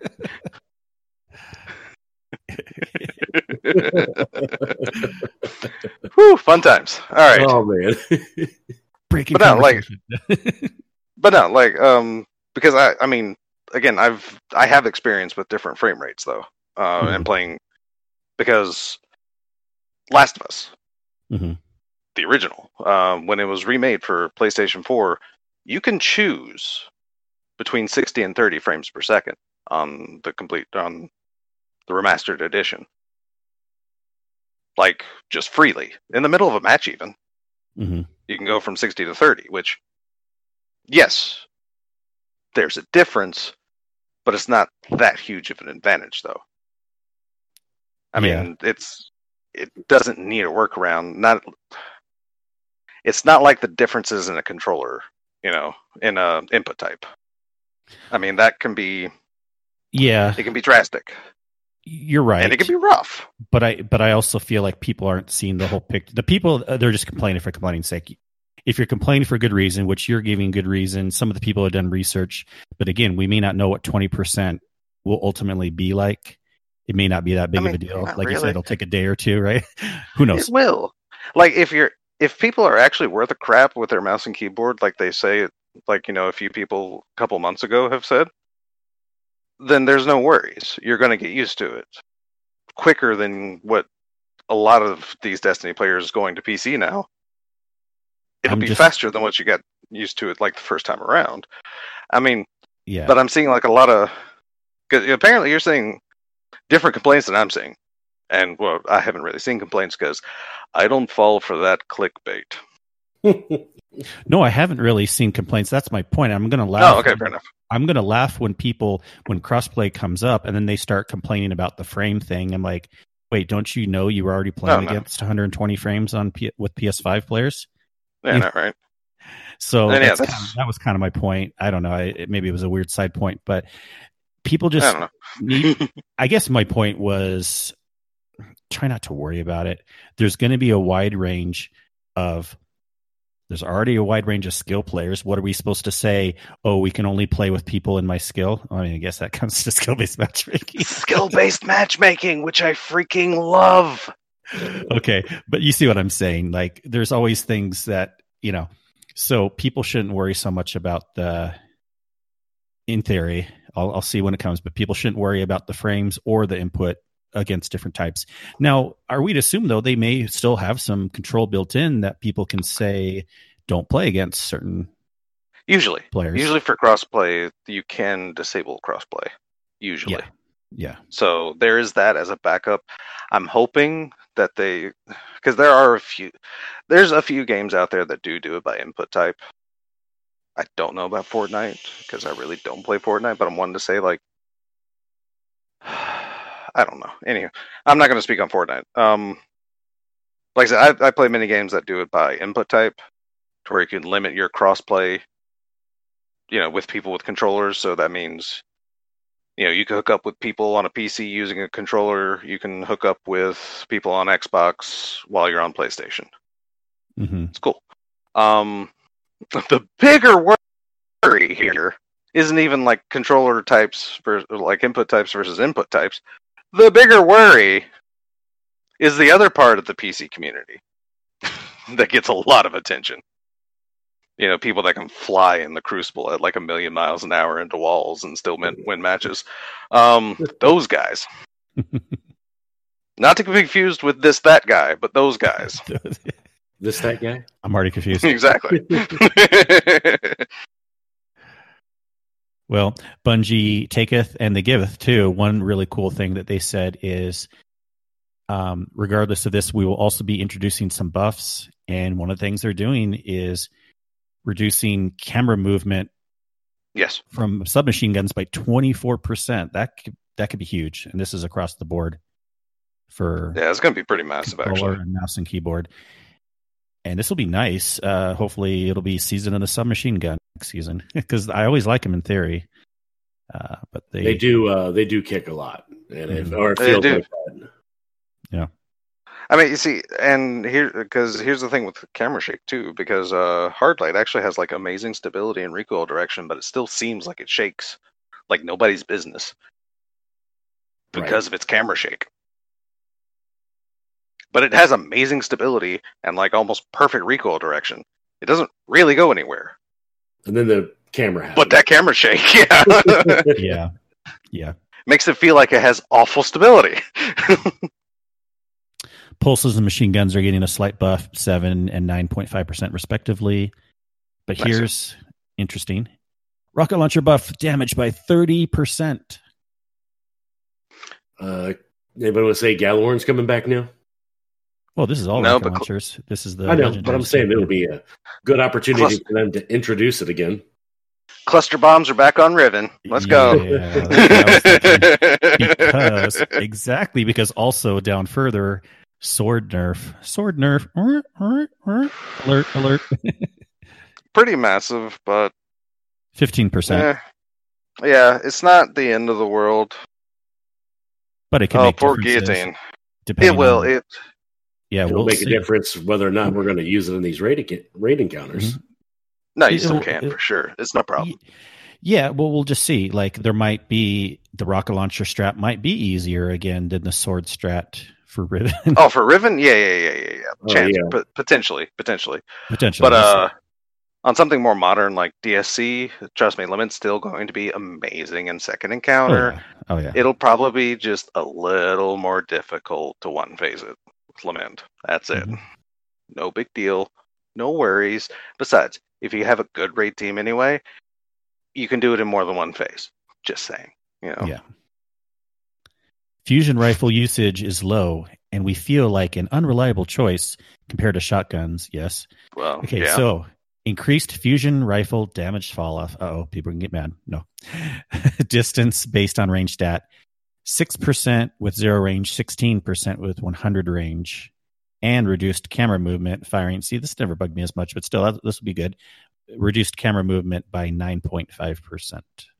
Whew, fun times. All right. Oh man. Breaking because I mean, again, I have experience with different frame rates though, and playing, because Last of Us, the original, when it was remade for PlayStation 4, you can choose between 60 and 30 frames per second on the remastered edition, like just freely in the middle of a match even. You can go from 60 to 30, which, yes, there's a difference, but it's not that huge of an advantage, though. I mean, it doesn't need a workaround. It's not like the differences in a controller, in a input type. I mean, that can be, it can be drastic. You're right, and it can be rough. But I also feel like people aren't seeing the whole picture. The people, they're just complaining for complaining's sake. If you're complaining for good reason, which you're giving good reason, some of the people have done research. But again, we may not know what 20% will ultimately be like. It may not be that big of a deal. Like you said, it'll take a day or two, right? Who knows? It will. Like if people are actually worth a crap with their mouse and keyboard, like they say, like a few people a couple months ago have said, then there's no worries. You're going to get used to it quicker than what a lot of these Destiny players going to PC now. It'll be faster than what you got used to it like the first time around. I mean, but I'm seeing like a lot of, because apparently you're seeing different complaints than I'm seeing. And well, I haven't really seen complaints because I don't fall for that clickbait. No, I haven't really seen complaints. That's my point. I'm going to laugh. Oh, okay, fair enough. I'm going to laugh when crossplay comes up and then they start complaining about the frame thing. I'm like, wait, don't you know you were already playing against 120 frames with PS5 players? Yeah, not right. So that was kind of my point. I don't know. Maybe it was a weird side point, but people just need. I guess my point was, try not to worry about it. There's going to be a wide range of. There's already a wide range of skill players. What are we supposed to say? Oh, we can only play with people in my skill. I mean, I guess that comes to skill-based matchmaking. Skill-based matchmaking, which I freaking love. Okay, but you see what I'm saying. Like, there's always things that, so people shouldn't worry so much about in theory, I'll see when it comes, but people shouldn't worry about the frames or the input against different types. Now, are we to assume, though, they may still have some control built in that people can say don't play against certain players? Usually for crossplay, you can disable crossplay. Usually. Yeah. So there is that as a backup. I'm hoping that because there's a few games out there that do it by input type. I don't know about Fortnite because I really don't play Fortnite, but I'm wanting to say, like, I don't know. Anyway, I'm not going to speak on Fortnite. Like I said, I play many games that do it by input type, to where you can limit your crossplay, with people with controllers. So that means You can hook up with people on a PC using a controller. You can hook up with people on Xbox while you're on PlayStation. Mm-hmm. It's cool. The bigger worry here isn't even like controller types like input types versus input types. The bigger worry is the other part of the PC community that gets a lot of attention. People that can fly in the Crucible at like 1,000,000 miles an hour into walls and still win matches. Those guys. Not to be confused with that guy, but those guys. That guy? I'm already confused. Exactly. Well, Bungie taketh and they giveth too. One really cool thing that they said is, regardless of this, we will also be introducing some buffs. And one of the things they're doing is reducing camera movement. Yes. From submachine guns by 24%. That could be huge. And this is across the board for it's going to be pretty massive, actually. And mouse and keyboard. And this will be nice. Hopefully, it'll be season of the submachine gun next season because I always like them in theory. But they do kick a lot, and it feels like that. Yeah. I mean, you see, and here's the thing with camera shake too, because Hardlight actually has like amazing stability and recoil direction, but it still seems like it shakes like nobody's business because of its camera shake. But it has amazing stability and like almost perfect recoil direction. It doesn't really go anywhere. And then the camera, but that camera shake, yeah, makes it feel like it has awful stability. Pulses and machine guns are getting a slight buff, 7 and 9.5% respectively. But here's interesting: rocket launcher buff damage by 30%. Anybody want to say Gallorn's coming back now? Well, this is all rocket launchers. This is the. I know, but I'm saying it'll be a good opportunity for them to introduce it again. Cluster bombs are back on Riven. Let's go. Because also down further, sword nerf. Alert. Pretty massive, but 15%. Yeah, it's not the end of the world. But it can make poor guillotine. It will. It'll make a difference whether or not we're going to use it in these raid encounters. Mm-hmm. No, you still can for sure. It's no problem. Yeah, well, we'll just see. Like, there might be the rocket launcher strat might be easier again than the sword strat for Riven. Oh, for Riven? Yeah. Potentially. But on something more modern like DSC, trust me, Lament's still going to be amazing in second encounter. Oh yeah. It'll probably be just a little more difficult to one phase it with Lament. That's it. Mm-hmm. No big deal. No worries. Besides, if you have a good raid team anyway, you can do it in more than one phase. Just saying. Yeah. Fusion rifle usage is low, and we feel like an unreliable choice compared to shotguns. Yes. Well, okay. Yeah. So increased fusion rifle damage fall off. People can get mad. No. Distance based on range stat: 6% with 0 range, 16% with 100 range. And reduced camera movement firing. See, this never bugged me as much, but still, this will be good. Reduced camera movement by 9.5%.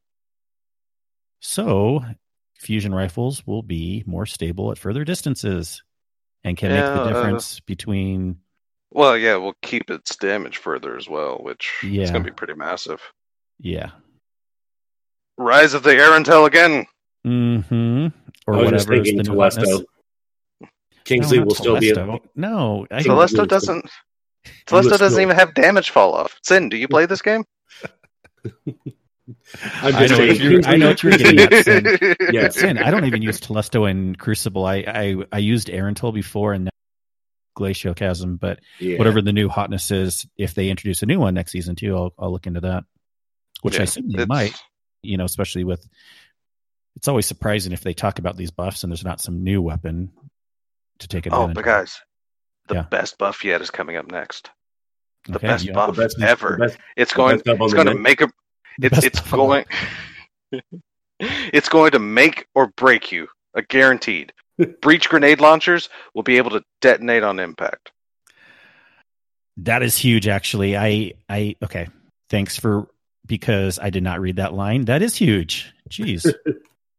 So, fusion rifles will be more stable at further distances and can make the difference between. Well, yeah, we'll keep its damage further as well, which is going to be pretty massive. Yeah. Rise of the Aerentel again. Mm-hmm. Or whatever is the new hotness. Kingsley will still be. No, Telesto doesn't. Telesto doesn't even have damage fall off. Sin, do you play this game? I know what you're getting at, Sin. Yeah, Sin. I don't even use Telesto in Crucible. I used Aerentel before and now Glacial Chasm, but whatever the new hotness is, if they introduce a new one next season too, I'll look into that. Which I assume they might. Especially with. It's always surprising if they talk about these buffs and there's not some new weapon to take advantage. Oh, but guys, the best buff yet is coming up next. The best buff ever. It's going to make a. It's going to make or break you. A guaranteed. Breach grenade launchers will be able to detonate on impact. That is huge, actually. Okay. Thanks because I did not read that line. That is huge. Jeez.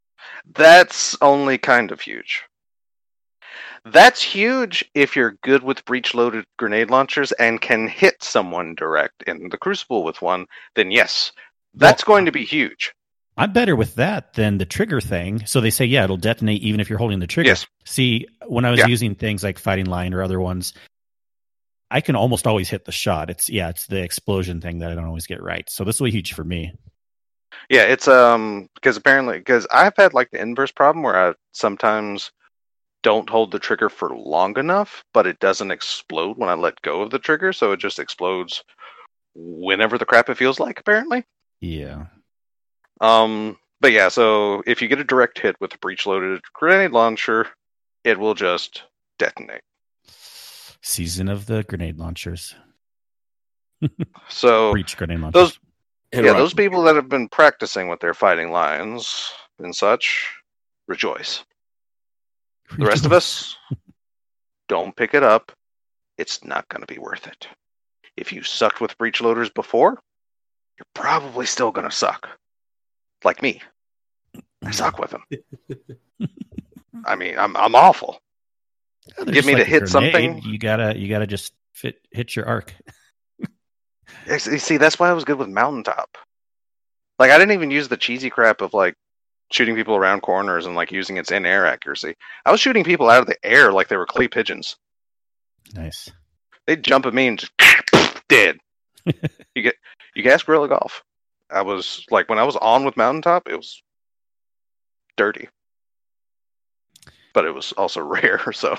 That's only kind of huge. That's huge if you're good with breech-loaded grenade launchers and can hit someone direct in the Crucible with one, then yes, that's going to be huge. I'm better with that than the trigger thing. So they say, yeah, it'll detonate even if you're holding the trigger. Yes. See, when I was using things like Fighting Line or other ones, I can almost always hit the shot. It's the explosion thing that I don't always get right. So this will be huge for me. Yeah, it's because I've had like the inverse problem where I sometimes don't hold the trigger for long enough, but it doesn't explode when I let go of the trigger, so it just explodes whenever the crap it feels like, apparently. Yeah. But yeah, so if you get a direct hit with a breech-loaded grenade launcher, it will just detonate. Season of the grenade launchers. So breach grenade launchers. Those people that have been practicing with their fighting lines and such, rejoice. The rest of us, don't pick it up. It's not going to be worth it. If you sucked with breech loaders before, you're probably still going to suck. Like me. I suck with them. I mean, I'm awful. Get me to hit something. You gotta just hit your arc. You see, that's why I was good with Mountaintop. Like, I didn't even use the cheesy crap of like shooting people around corners and like using its in-air accuracy. I was shooting people out of the air like they were clay pigeons. Nice. They'd jump at me and just dead. You can ask Gorilla Golf. I was like, when I was on with Mountaintop, it was dirty, but it was also rare. So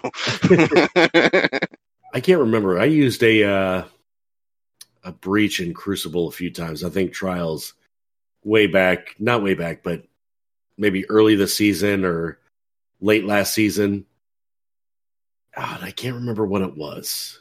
I can't remember. I used a breach in Crucible a few times. I think Trials not way back, but maybe early this season or late last season. I can't remember when it was.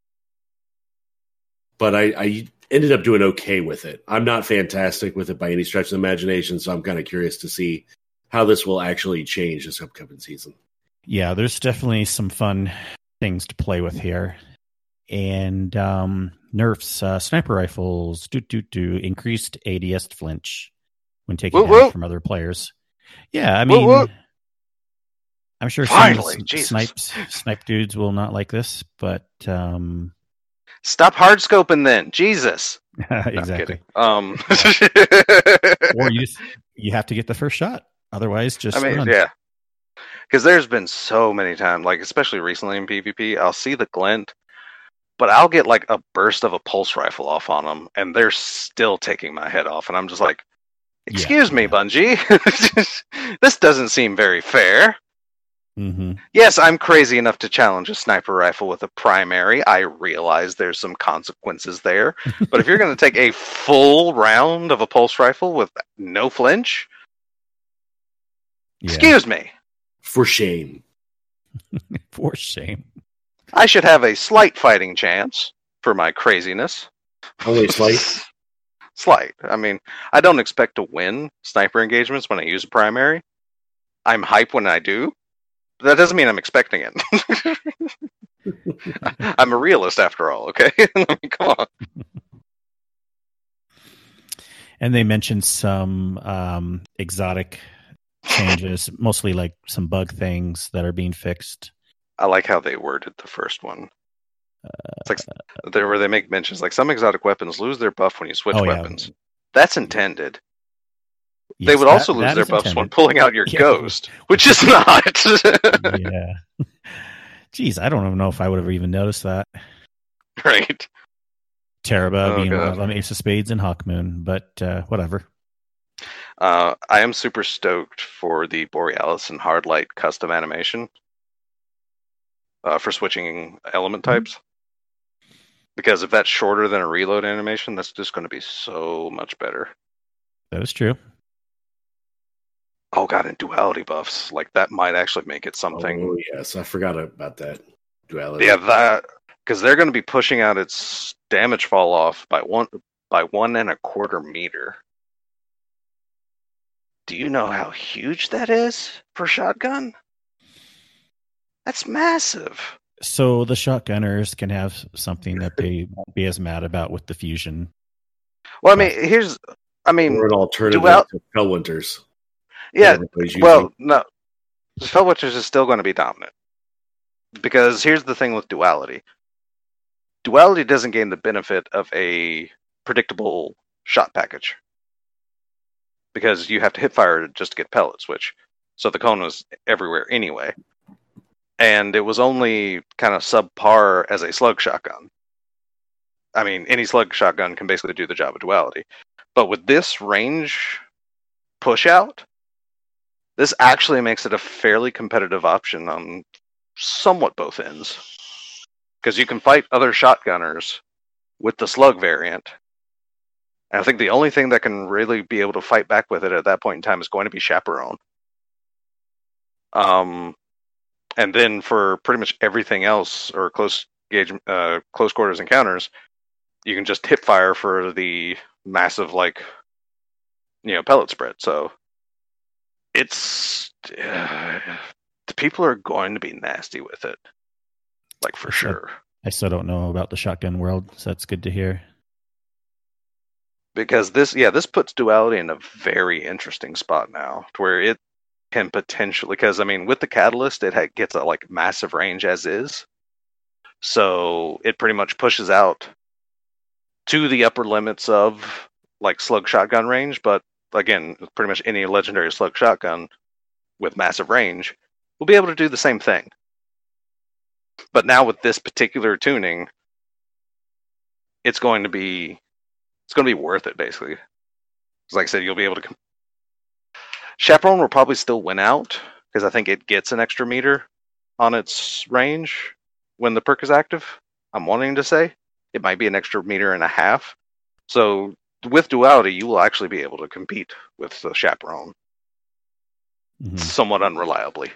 But I ended up doing okay with it. I'm not fantastic with it by any stretch of the imagination, so I'm kind of curious to see how this will actually change this upcoming season. Yeah, there's definitely some fun things to play with here. And nerfs, sniper rifles, increased ADS flinch when taking damage from other players. Yeah, I mean, I'm sure finally, snipe dudes will not like this, but stop hard scoping then, Jesus. Exactly. Or you have to get the first shot, otherwise just run. Yeah. Because there's been so many times, like especially recently in PvP, I'll see the glint, but I'll get like a burst of a pulse rifle off on them, and they're still taking my head off, and I'm just like, excuse me, Bungie. This doesn't seem very fair. Mm-hmm. Yes, I'm crazy enough to challenge a sniper rifle with a primary. I realize there's some consequences there. But if you're going to take a full round of a pulse rifle with no flinch, excuse me. For shame. For shame. I should have a slight fighting chance for my craziness. Only slight? Slight. I mean, I don't expect to win sniper engagements when I use a primary. I'm hype when I do. That doesn't mean I'm expecting it. I'm a realist after all, okay? I mean, come on. And they mentioned some exotic changes, mostly like some bug things that are being fixed. I like how they worded the first one. It's like where they make mentions like some exotic weapons lose their buff when you switch weapons. Yeah. That's intended. Yes, they would also lose their buffs when pulling out your ghost, which is not. Yeah. Jeez, I don't even know if I would have even noticed that. Right. Teraba being one of them, Ace of Spades and Hawkmoon, but whatever. I am super stoked for the Borealis and Hardlight custom animation for switching element types. Because if that's shorter than a reload animation, that's just going to be so much better. That is true. Oh god, and duality buffs. Like that might actually make it something. Oh yes, I forgot about that. Duality. Yeah, that because they're going to be pushing out its damage fall off by 1.25 meters. Do you know how huge that is for shotgun? That's massive. So the shotgunners can have something that they won't be as mad about with the fusion. Well, I mean, or an alternative to Hellwinters. Yeah, everybody's using. well, no. Spell Witchers is still going to be dominant. Because here's the thing with Duality. Duality doesn't gain the benefit of a predictable shot package. Because you have to hit fire just to get pellets, so the cone was everywhere anyway. And it was only kind of subpar as a slug shotgun. I mean, any slug shotgun can basically do the job of Duality. But with this range push out, this actually makes it a fairly competitive option on somewhat both ends. Because you can fight other shotgunners with the slug variant. And I think the only thing that can really be able to fight back with it at that point in time is going to be Chaperone. And then for pretty much everything else, or close quarters encounters, you can just hip fire for the massive, pellet spread. So it's the people are going to be nasty with it, for sure. I still don't know about the shotgun world, so that's good to hear. Because this puts Duality in a very interesting spot now, to where it can potentially, because I mean, with the Catalyst, it gets a massive range as is, so it pretty much pushes out to the upper limits of slug shotgun range. But again, pretty much any legendary slug shotgun with massive range will be able to do the same thing. But now with this particular tuning, it's going to be worth it, basically. Because like I said, you'll be able to... Chaperone will probably still win out, because I think it gets an extra meter on its range when the perk is active. I'm wanting to say. It might be an extra meter and a half. So with Duality, you will actually be able to compete with the Chaperone. Mm-hmm. Somewhat unreliably.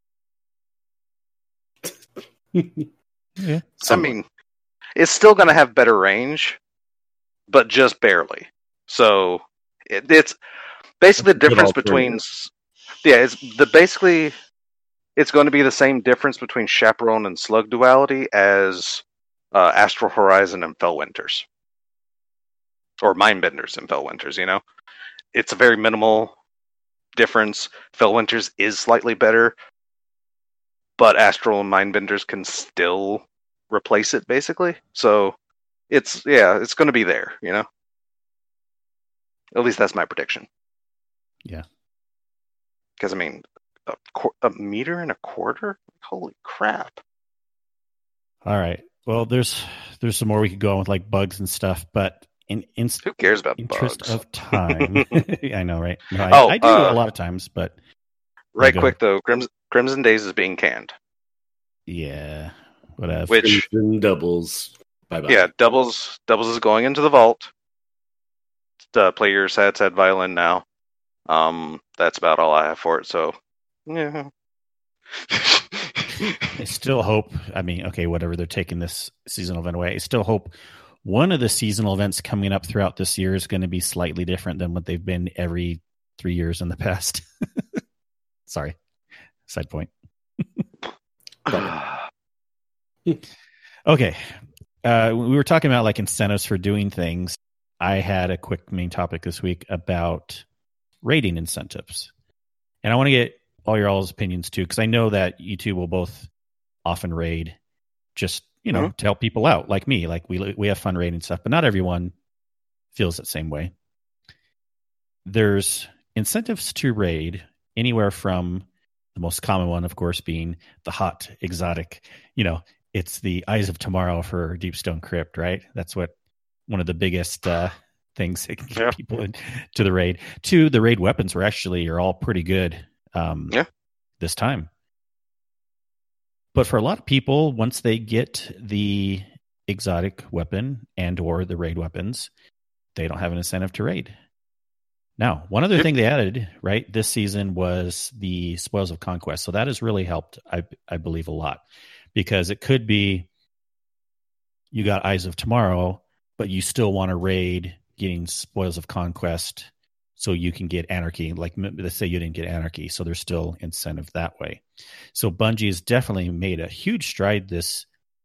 Yeah. I mean, it's still going to have better range, but just barely. So it's basically the difference between... Yeah, it's going to be the same difference between Chaperone and Slug Duality as Astral Horizon and Fellwinters. Or Mindbenders and Fellwinters, It's a very minimal difference. Fellwinters is slightly better, but Astral and Mindbenders can still replace it, basically. So it's going to be there, At least that's my prediction. Yeah. Because, I mean, a meter and a quarter? Holy crap. All right. Well, there's some more we could go on with bugs and stuff, but who cares about interest bugs? of time. I know, right? No, I do a lot of times, but right quick though, Crimson Days is being canned. Yeah, whatever. Which doubles? Bye-bye. Yeah, doubles is going into the vault. Play your sad violin now. That's about all I have for it. So, yeah. I still hope. I mean, okay, whatever, they're taking this seasonal event away. I still hope one of the seasonal events coming up throughout this year is going to be slightly different than what they've been every 3 years in the past. Sorry, side point. Okay, we were talking about incentives for doing things. I had a quick main topic this week about raiding incentives, and I want to get all your all's opinions too, because I know that you two will both often raid, just to help people out, like me. We have fun raiding stuff, but not everyone feels that same way. There's incentives to raid anywhere from the most common one, of course, being the hot exotic. It's the Eyes of Tomorrow for Deepstone Crypt, right? That's what one of the biggest things that can get people into the raid. Two, the raid weapons are all pretty good this time. But for a lot of people, once they get the exotic weapon and or the raid weapons, they don't have an incentive to raid. Now, one other thing they added, right, this season was the Spoils of Conquest. So that has really helped, I believe, a lot. Because it could be you got Eyes of Tomorrow, but you still want to raid getting Spoils of Conquest so you can get Anarchy. Let's say you didn't get Anarchy, so there's still incentive that way. So Bungie has definitely made a huge stride this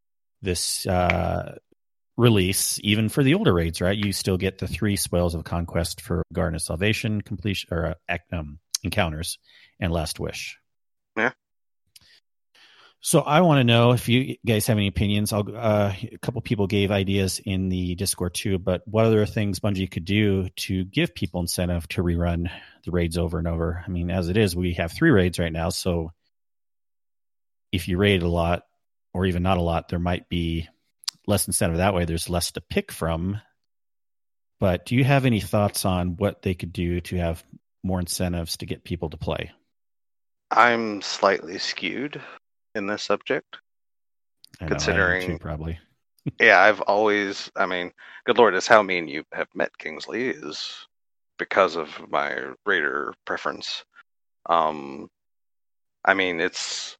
release, even for the older raids, right? You still get the 3 Spoils of Conquest for Garden of Salvation completion, or encounters and Last Wish. Yeah. So I want to know if you guys have any opinions. A couple people gave ideas in the Discord too, but what other things Bungie could do to give people incentive to rerun the raids over and over? I mean, as it is, we have 3 raids right now, so if you raid a lot, or even not a lot, there might be less incentive that way. There's less to pick from. But do you have any thoughts on what they could do to have more incentives to get people to play? I'm slightly skewed in this subject. Considering, I am too, probably. Yeah, I've always, I mean, good Lord, it's how me and you have met, Kingsley, is because of my Raider preference. I mean, it's,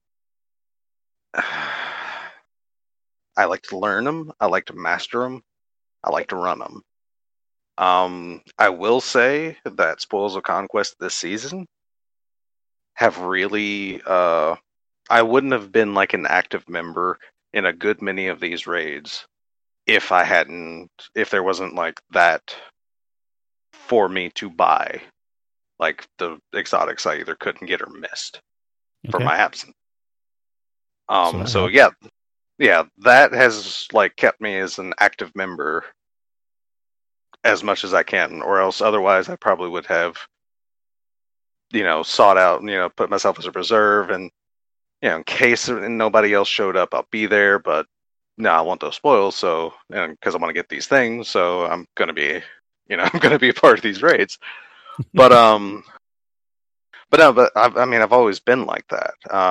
I like to learn them, I like to master them, I like to run them. I will say that Spoils of Conquest this season have really, I wouldn't have been like an active member in a good many of these raids if there wasn't like that for me to buy, like the exotics I either couldn't get or missed for my absence. So yeah, that has like kept me as an active member as much as I can, or else otherwise I probably would have, sought out, put myself as a reserve, and in case nobody else showed up, I'll be there. But no, I want those spoils, so because I want to get these things, so I'm gonna be, I'm gonna be a part of these raids. But I've always been like that.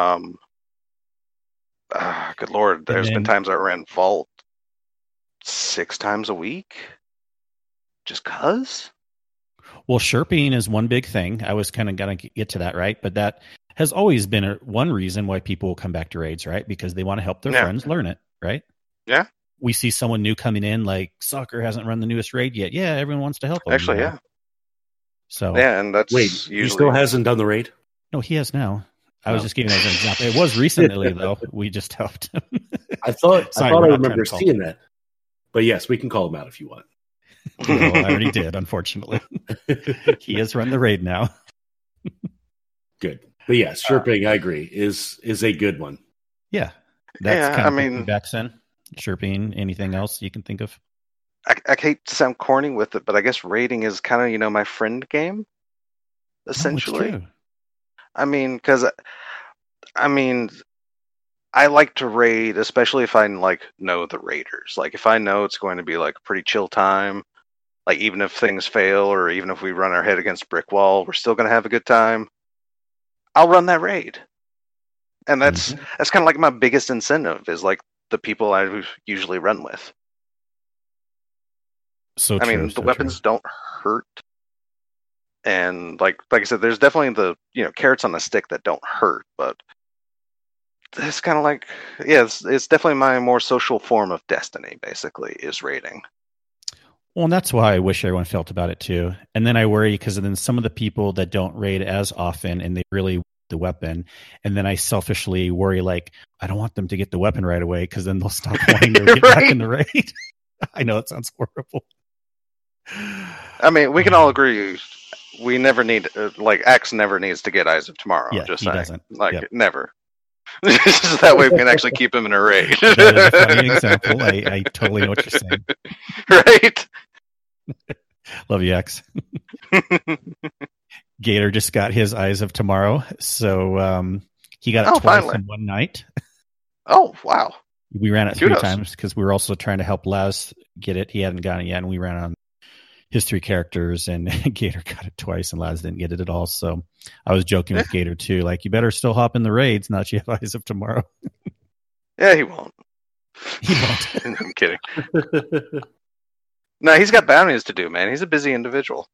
Good Lord, there's been times I ran Vault 6 times a week, just cause. Well, Sherping is one big thing. I was kind of going to get to that, right? But that has always been one reason why people will come back to raids, right? Because they want to help their friends learn it, right? Yeah. We see someone new coming in, like Soccer hasn't run the newest raid yet. Yeah, everyone wants to help them. Actually, yeah. So yeah, and that's usually... he still hasn't done the raid? No, he has now. I was just giving that as an example. It was recently, though. We just helped him. I thought I remember seeing that. But yes, we can call him out if you want. No, I already did, unfortunately. He has run the raid now. Good. But yes, Sherping, I agree, is a good one. Yeah. That's kind of backs in. Sherping, anything else you can think of? I hate to sound corny with it, but I guess raiding is kind of, my friend game, essentially. Oh, because I like to raid, especially if I know the raiders. Like if I know it's going to be like a pretty chill time, like even if things fail or even if we run our head against a brick wall, we're still going to have a good time. I'll run that raid. And that's kind of like my biggest incentive is like the people I usually run with. So the weapons don't hurt. And like I said, there's definitely the, carrots on the stick that don't hurt, but it's kind of like, it's definitely my more social form of Destiny, basically, is raiding. Well, and that's why I wish everyone felt about it too. And then I worry because then some of the people that don't raid as often and they really want the weapon, and then I selfishly worry like I don't want them to get the weapon right away because then they'll stop wanting to get back in the raid. I know it sounds horrible. We can all agree we never need Axe never needs to get Eyes of Tomorrow. Yeah, just he saying, doesn't. Never. Just that way we can actually keep him in a raid. That is a funny example. I totally know what you're saying. Right? Love you, X. Gator just got his Eyes of Tomorrow, so he got it twice in one night. Oh, wow. We ran it 3 times because we were also trying to help Laz get it. He hadn't gotten it yet, and we ran on his 3 characters, and Gator got it twice, and Laz didn't get it at all. So I was joking with Gator too, like, you better still hop in the raids, not you have Eyes of Tomorrow. Yeah, he won't. He won't. I'm kidding. No, he's got bounties to do, man. He's a busy individual.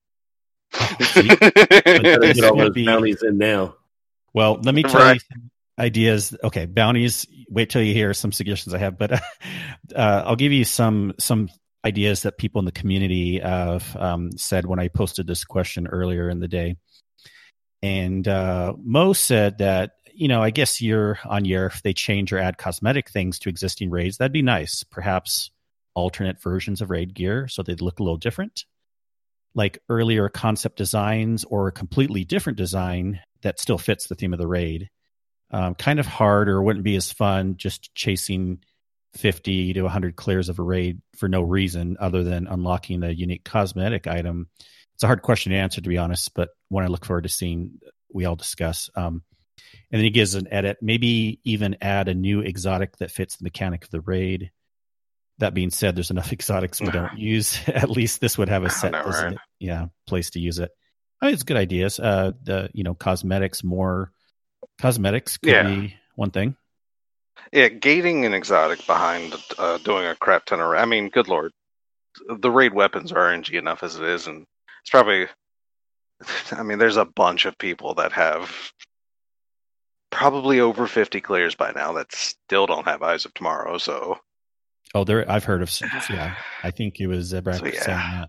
Get all those bounties in now. Well, let me tell you some ideas. Okay, bounties. Wait till you hear some suggestions I have, but I'll give you some ideas that people in the community have said when I posted this question earlier in the day. And Mo said that, I guess year on year, if they change or add cosmetic things to existing raids, that'd be nice. Perhaps alternate versions of raid gear so they'd look a little different. like earlier concept designs or a completely different design that still fits the theme of the raid. Kind of hard, or wouldn't be as fun just chasing 50 to 100 clears of a raid for no reason other than unlocking a unique cosmetic item. It's a hard question to answer, to be honest, but one I look forward to seeing we all discuss. And then he gives an edit, maybe even add a new exotic that fits the mechanic of the raid. That being said, there's enough exotics we don't use. At least this would have a set place to use it. I mean, it's good ideas. Cosmetics, more cosmetics could be one thing. Yeah, gating an exotic behind doing a crap ton of... I mean, good lord. The raid weapons are RNG enough as it is, and it's probably... I mean, there's a bunch of people that have probably over 50 clears by now that still don't have Eyes of Tomorrow, so... Oh, I've heard of... Yeah, I think it was Zebrak saying that.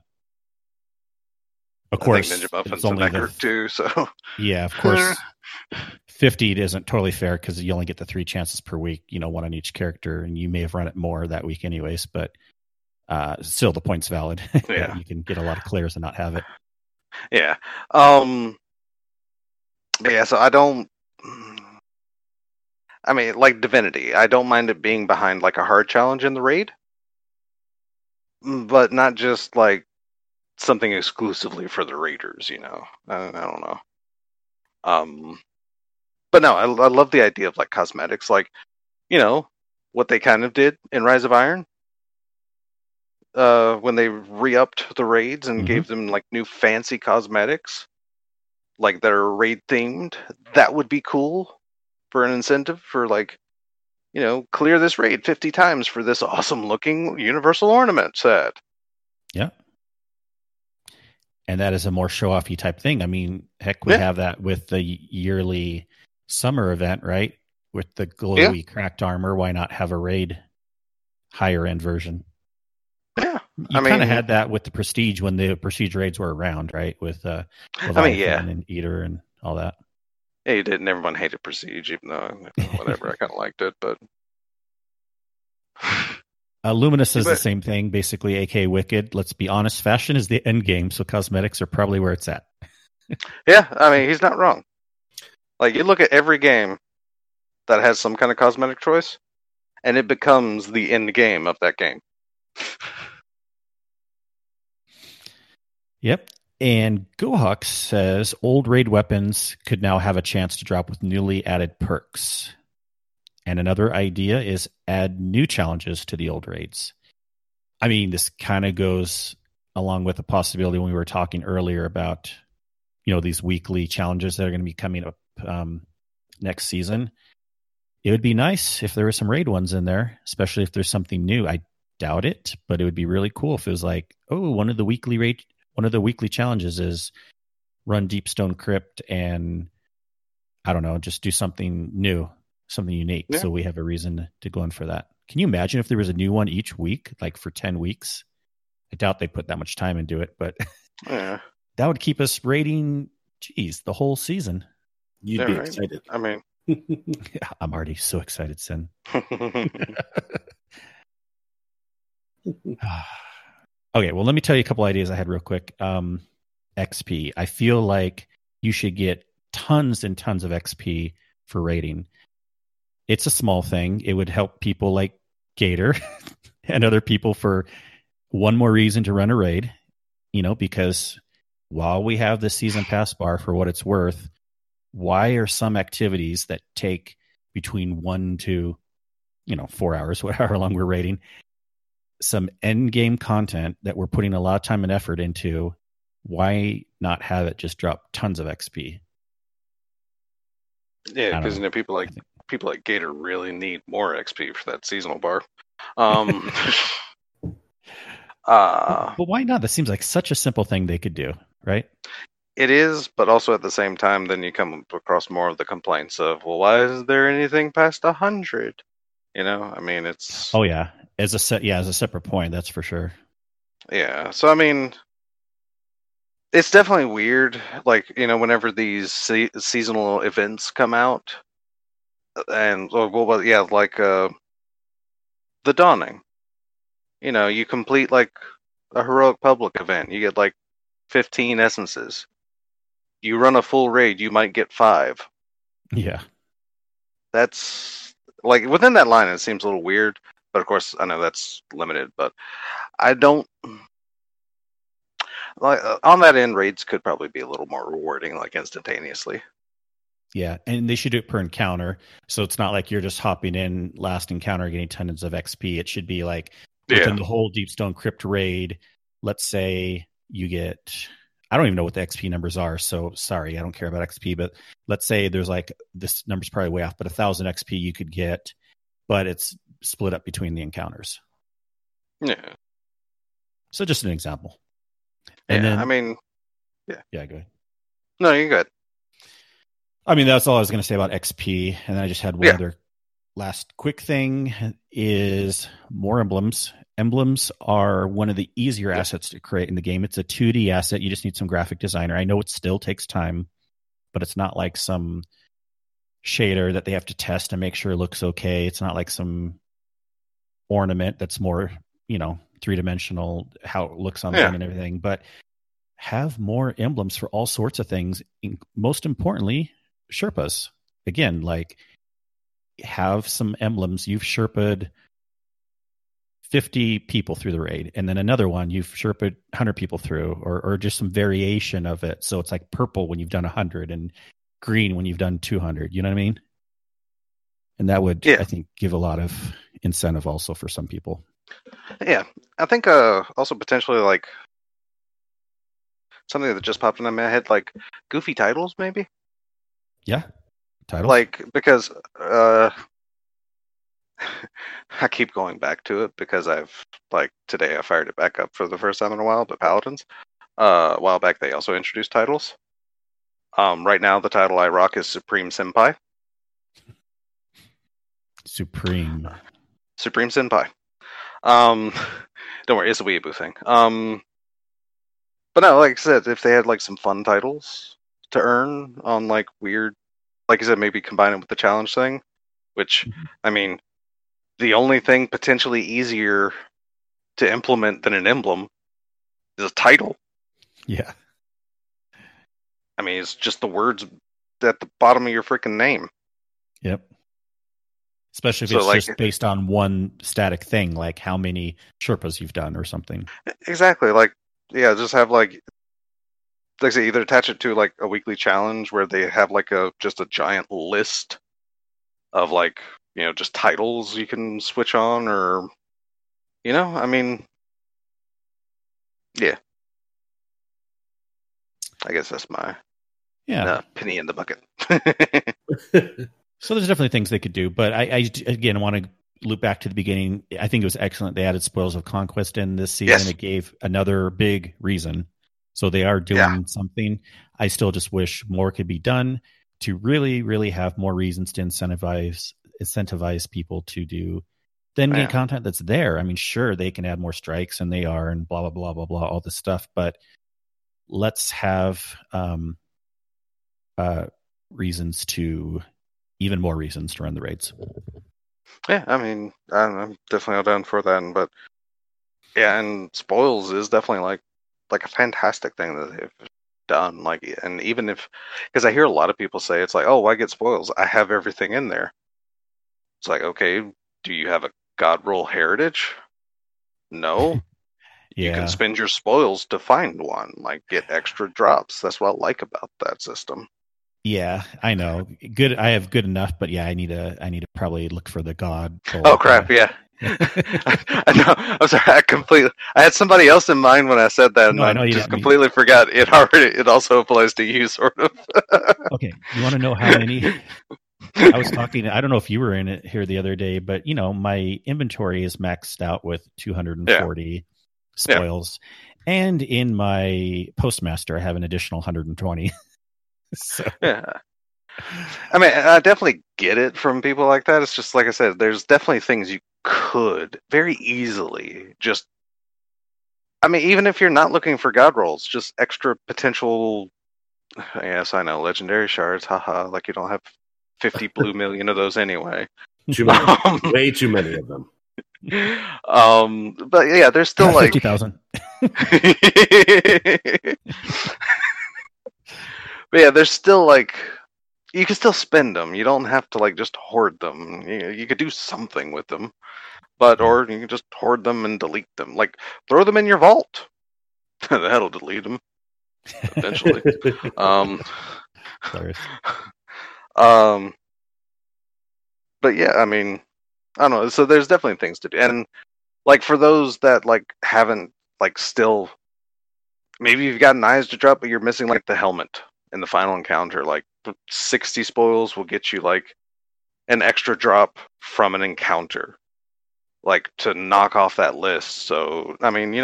Of course, Ninja Muffin's in that group too, so... Yeah, of course. 50 isn't totally fair because you only get the 3 chances per week, one on each character, and you may have run it more that week anyways, but still the point's valid. Yeah. You can get a lot of clears and not have it. Yeah. Yeah, so I don't... I mean, like Divinity, I don't mind it being behind like a hard challenge in the raid, but not just like something exclusively for the raiders, I don't know. But no, I love the idea of like cosmetics, like, what they kind of did in Rise of Iron, when they re-upped the raids and gave them like new fancy cosmetics, like that are raid themed. That would be cool for an incentive for like, clear this raid 50 times for this awesome looking universal ornament set. Yeah. And that is a more show-offy type thing. I mean, heck, we have that with the yearly summer event, right? With the glowy cracked armor. Why not have a raid higher end version? Yeah. You kind of had that with the Prestige when the Prestige raids were around, right? With Leviathan and Eater and all that. Yeah, you did, and everyone hated Prestige, even though, whatever, I kind of liked it, but... Luminous is the same thing, basically, aka Wicked. Let's be honest, fashion is the end game, so cosmetics are probably where it's at. Yeah, I mean, he's not wrong. Like, you look at every game that has some kind of cosmetic choice, and it becomes the end game of that game. Yep. And Gohawk says old raid weapons could now have a chance to drop with newly added perks. And another idea is add new challenges to the old raids. I mean, this kind of goes along with the possibility when we were talking earlier about, these weekly challenges that are going to be coming up next season. It would be nice if there were some raid ones in there, especially if there's something new. I doubt it, but it would be really cool if it was like, one of the weekly challenges is run Deepstone Crypt and I don't know, just do something new, something unique. Yeah. So we have a reason to go in for that. Can you imagine if there was a new one each week, like for 10 weeks? I doubt they put that much time into it, but that would keep us raiding, the whole season. You'd be excited. I mean, yeah, I'm already so excited, Sin. Okay, well, let me tell you a couple ideas I had real quick. XP. I feel like you should get tons and tons of XP for raiding. It's a small thing. It would help people like Gator and other people for one more reason to run a raid, because while we have the season pass bar for what it's worth, why are some activities that take between 1 to 4 hours, however long we're raiding, some end game content that we're putting a lot of time and effort into, why not have it just drop tons of XP? Yeah, because people like Gator really need more XP for that seasonal bar. But why not? That seems like such a simple thing they could do, right? It is, but also at the same time, then you come across more of the complaints of, well, why is there anything past 100? I mean, it's... Oh, yeah. As a separate point, that's for sure. Yeah, so I mean, it's definitely weird, like, whenever these seasonal events come out, and, like, The Dawning. You complete, like, a Heroic Public event, you get, like, 15 essences. You run a full raid, you might get 5. Yeah. That's like within that line. It seems a little weird, but of course I know that's limited. But I don't like on that end. Raids could probably be a little more rewarding, like instantaneously. Yeah, and they should do it per encounter, so it's not like you're just hopping in last encounter getting tons of XP. It should be like within the whole Deepstone Crypt raid. Let's say you get, I don't even know what the XP numbers are, so sorry, I don't care about XP. But let's say there's like, this number's probably way off, but 1,000 XP you could get, but it's split up between the encounters. Yeah. So just an example. And yeah, then, I mean, yeah, go ahead. No, you're good. I mean, that's all I was going to say about XP. And then I just had one other last quick thing is more emblems. Emblems are one of the easier assets to create in the game. It's a 2D asset. You just need some graphic designer. I know it still takes time, but it's not like some shader that they have to test and make sure it looks okay. It's not like some ornament that's more, three-dimensional, how it looks on the gun and everything. But have more emblems for all sorts of things. Most importantly, Sherpas. Again, like, have some emblems. You've Sherpa'd 50 people through the raid, and then another one you've Sherpa'd 100 people through, or just some variation of it. So it's like purple when you've done 100 and green when you've done 200. You know what I mean? And that would, I think, give a lot of incentive also for some people. Yeah. I think also potentially like something that just popped into my head, like goofy titles, maybe? Yeah. Titles? Like, because I keep going back to it because today I fired it back up for the first time in a while, but Paladins. A while back they also introduced titles. Right now the title I rock is Supreme Senpai. Supreme Senpai. Don't worry, it's a weeaboo thing. But no, like I said, if they had like some fun titles to earn on like weird, like you said, maybe combine it with the challenge thing, which, I mean, the only thing potentially easier to implement than an emblem is a title. Yeah. I mean, it's just the words at the bottom of your freaking name. Yep. Especially if it's just based on one static thing, like how many Sherpas you've done or something. Exactly. Like, yeah, just have like I say, either attach it to like a weekly challenge where they have like just a giant list of like, just titles you can switch on, or, I mean, yeah. I guess that's my penny in the bucket. So there's definitely things they could do, but I again want to loop back to the beginning. I think it was excellent. They added Spoils of Conquest in this season. Yes. It gave another big reason. So they are doing something. I still just wish more could be done to really, really have more reasons to incentivize people to do the in-game content that's there. I mean, sure, they can add more strikes, and they are, and blah, blah, blah, blah, blah, all this stuff. But let's have even more reasons to run the raids. Yeah, I mean, I'm definitely all down for that. But yeah, and Spoils is definitely like a fantastic thing that they've done. Like, and even because I hear a lot of people say it's like, oh, why get Spoils? I have everything in there. It's like, okay, do you have a God roll heritage? No. You can spend your spoils to find one, like get extra drops. That's what I like about that system. Yeah, I know. Good. I have good enough, but yeah, I need to probably look for the God. Oh crap! Yeah. I know. I'm sorry. I had somebody else in mind when I said that, and I just completely forgot. It also applies to you, sort of. Okay. You want to know how many? I was talking. I don't know if you were in it here the other day, but my inventory is maxed out with 240 spoils, and in my Postmaster, I have an additional 120. So. Yeah, I mean, I definitely get it from people like that. It's just like I said, there's definitely things you could very easily just. I mean, even if you're not looking for God rolls, just extra potential. Yes, I know, legendary shards. Haha, like you don't have 50 blue million of those anyway. Too many, way too many of them. But yeah, there's still like 50,000. But yeah, there's still like you can still spend them. You don't have to like just hoard them. You could do something with them, but or you can just hoard them and delete them. Like throw them in your vault. That'll delete them eventually. Hilarious. But yeah, I mean, I don't know. So there's definitely things to do, and like for those that like haven't like still, maybe you've got an eyes to drop, but you're missing like the helmet in the final encounter. Like 60 spoils will get you like an extra drop from an encounter, like to knock off that list. So I mean,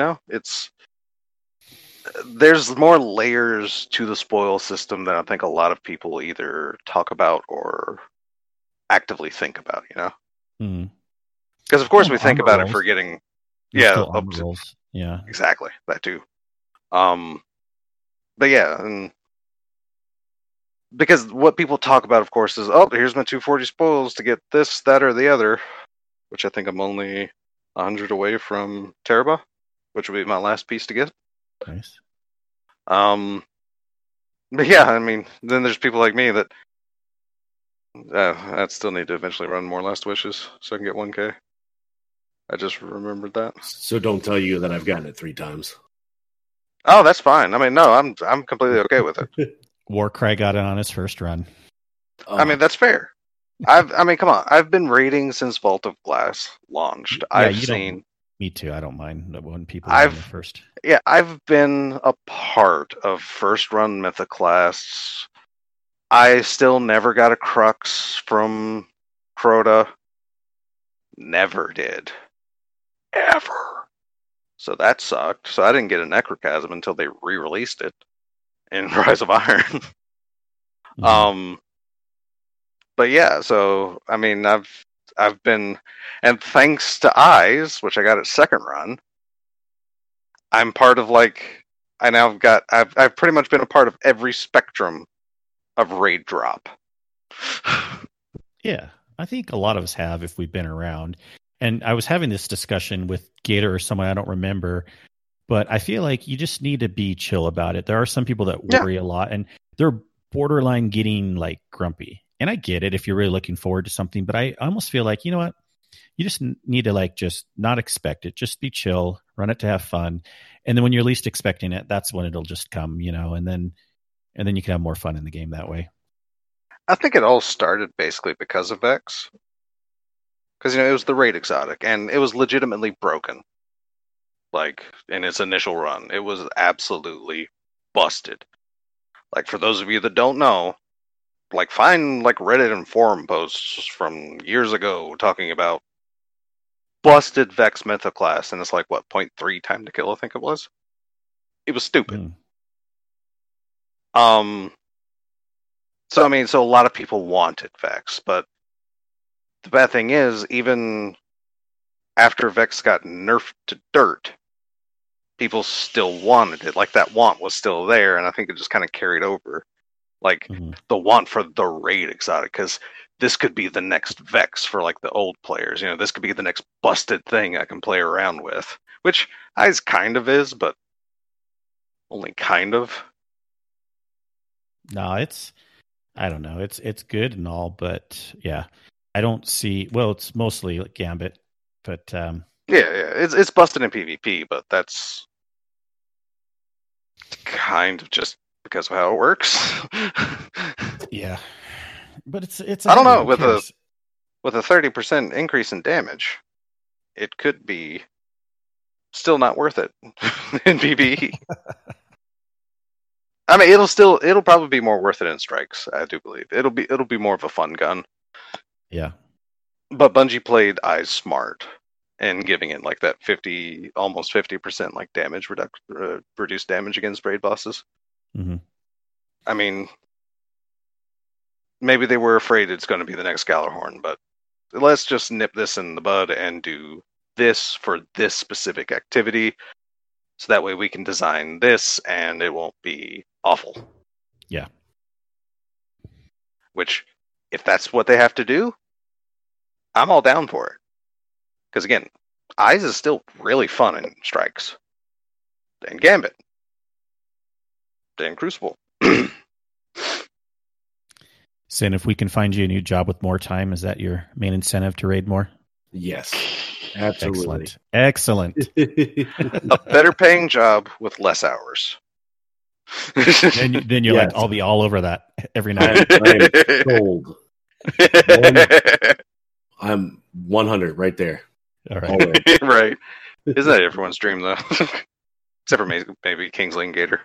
there's more layers to the spoil system than I think a lot of people either talk about or actively think about, because of course we think about it for getting rolls. Yeah, exactly, that too. But yeah, and because what people talk about, of course, is here's my 240 spoils to get this, that, or the other, which I think I'm only 100 away from Teraba, which will be my last piece to get. Nice. But yeah, I mean, then there's people like me that I'd still need to eventually run more Last Wishes so I can get 1K. I just remembered that. So don't tell you that I've gotten it 3 times. Oh, that's fine. I mean, no, I'm completely okay with it. Warcry got it on his first run. I mean, that's fair. I mean, come on. I've been raiding since Vault of Glass launched. Yeah, I've seen. Me too. I don't mind when people first. Yeah, I've been a part of first run Mythoclast. I still never got a Crux from Crota. Never did. Ever. So that sucked. So I didn't get a Necrochasm until they re-released it in Rise of Iron. Mm-hmm. But yeah, so I mean, I've been, and thanks to Eyes, which I got at second run, I'm part of like I've pretty much been a part of every spectrum of raid drop. Yeah, I think a lot of us have if we've been around. And I was having this discussion with Gator or someone I don't remember, but I feel like you just need to be chill about it. There are some people that worry a lot, and they're borderline getting like grumpy. And I get it if you're really looking forward to something, but I almost feel like, you know what? You just need to like just not expect it. Just be chill, run it to have fun. And then when you're least expecting it, that's when it'll just come, and then you can have more fun in the game that way. I think it all started basically because of Vex. Because, it was the raid exotic, and it was legitimately broken. Like, in its initial run. It was absolutely busted. Like, for those of you that don't know, like, find, like, Reddit and forum posts from years ago talking about busted Vex Mythoclast, and it's like, what, 0.3 time to kill, I think it was? It was stupid. So, I mean, so a lot of people wanted Vex, but the bad thing is, even after Vex got nerfed to dirt, people still wanted it. Like, that want was still there, and I think it just kind of carried over. Like, the want for the raid exotic, because this could be the next Vex for, like, the old players. This could be the next busted thing I can play around with. Which, Eyes kind of is, but only kind of. No, I don't know. It's good and all, but yeah. I don't see. Well, it's mostly like Gambit, but yeah, it's busted in PvP, but that's kind of just because of how it works. Yeah, but it's. I don't know, with a 30% increase in damage, it could be still not worth it in PvE. I mean, it'll probably be more worth it in strikes. I do believe it'll be more of a fun gun. Yeah. But Bungie played Eyes smart and giving it like that almost 50% like damage reduced damage against raid bosses. Mm-hmm. I mean, maybe they were afraid it's going to be the next Gallarhorn, but let's just nip this in the bud and do this for this specific activity, so that way we can design this and it won't be awful. Yeah. Which, if that's what they have to do, I'm all down for it. Because again, Eyes is still really fun in strikes. then Gambit, then Crucible. So, and if we can find you a new job with more time, is that your main incentive to raid more? Yes, absolutely. Excellent. A better paying job with less hours. Then you're like, I'll be all over that every night. I am sold. I'm 100 right there. All right. Right. Isn't that everyone's dream, though? Except for maybe Kingsley and Gator.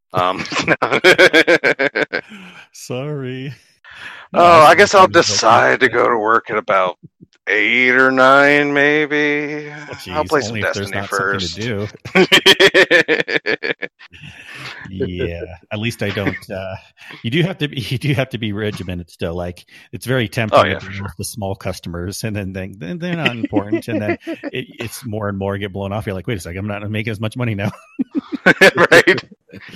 Sorry. I guess I'll decide to go to work at about 8 or 9, maybe. I'll play some Destiny first. To do. Yeah, at least I don't. You do have to be regimented still. Like, it's very tempting to deal with the small customers, and then they're not important, and then it's more and more get blown off. You're like, wait a second, I'm not making as much money now. Right.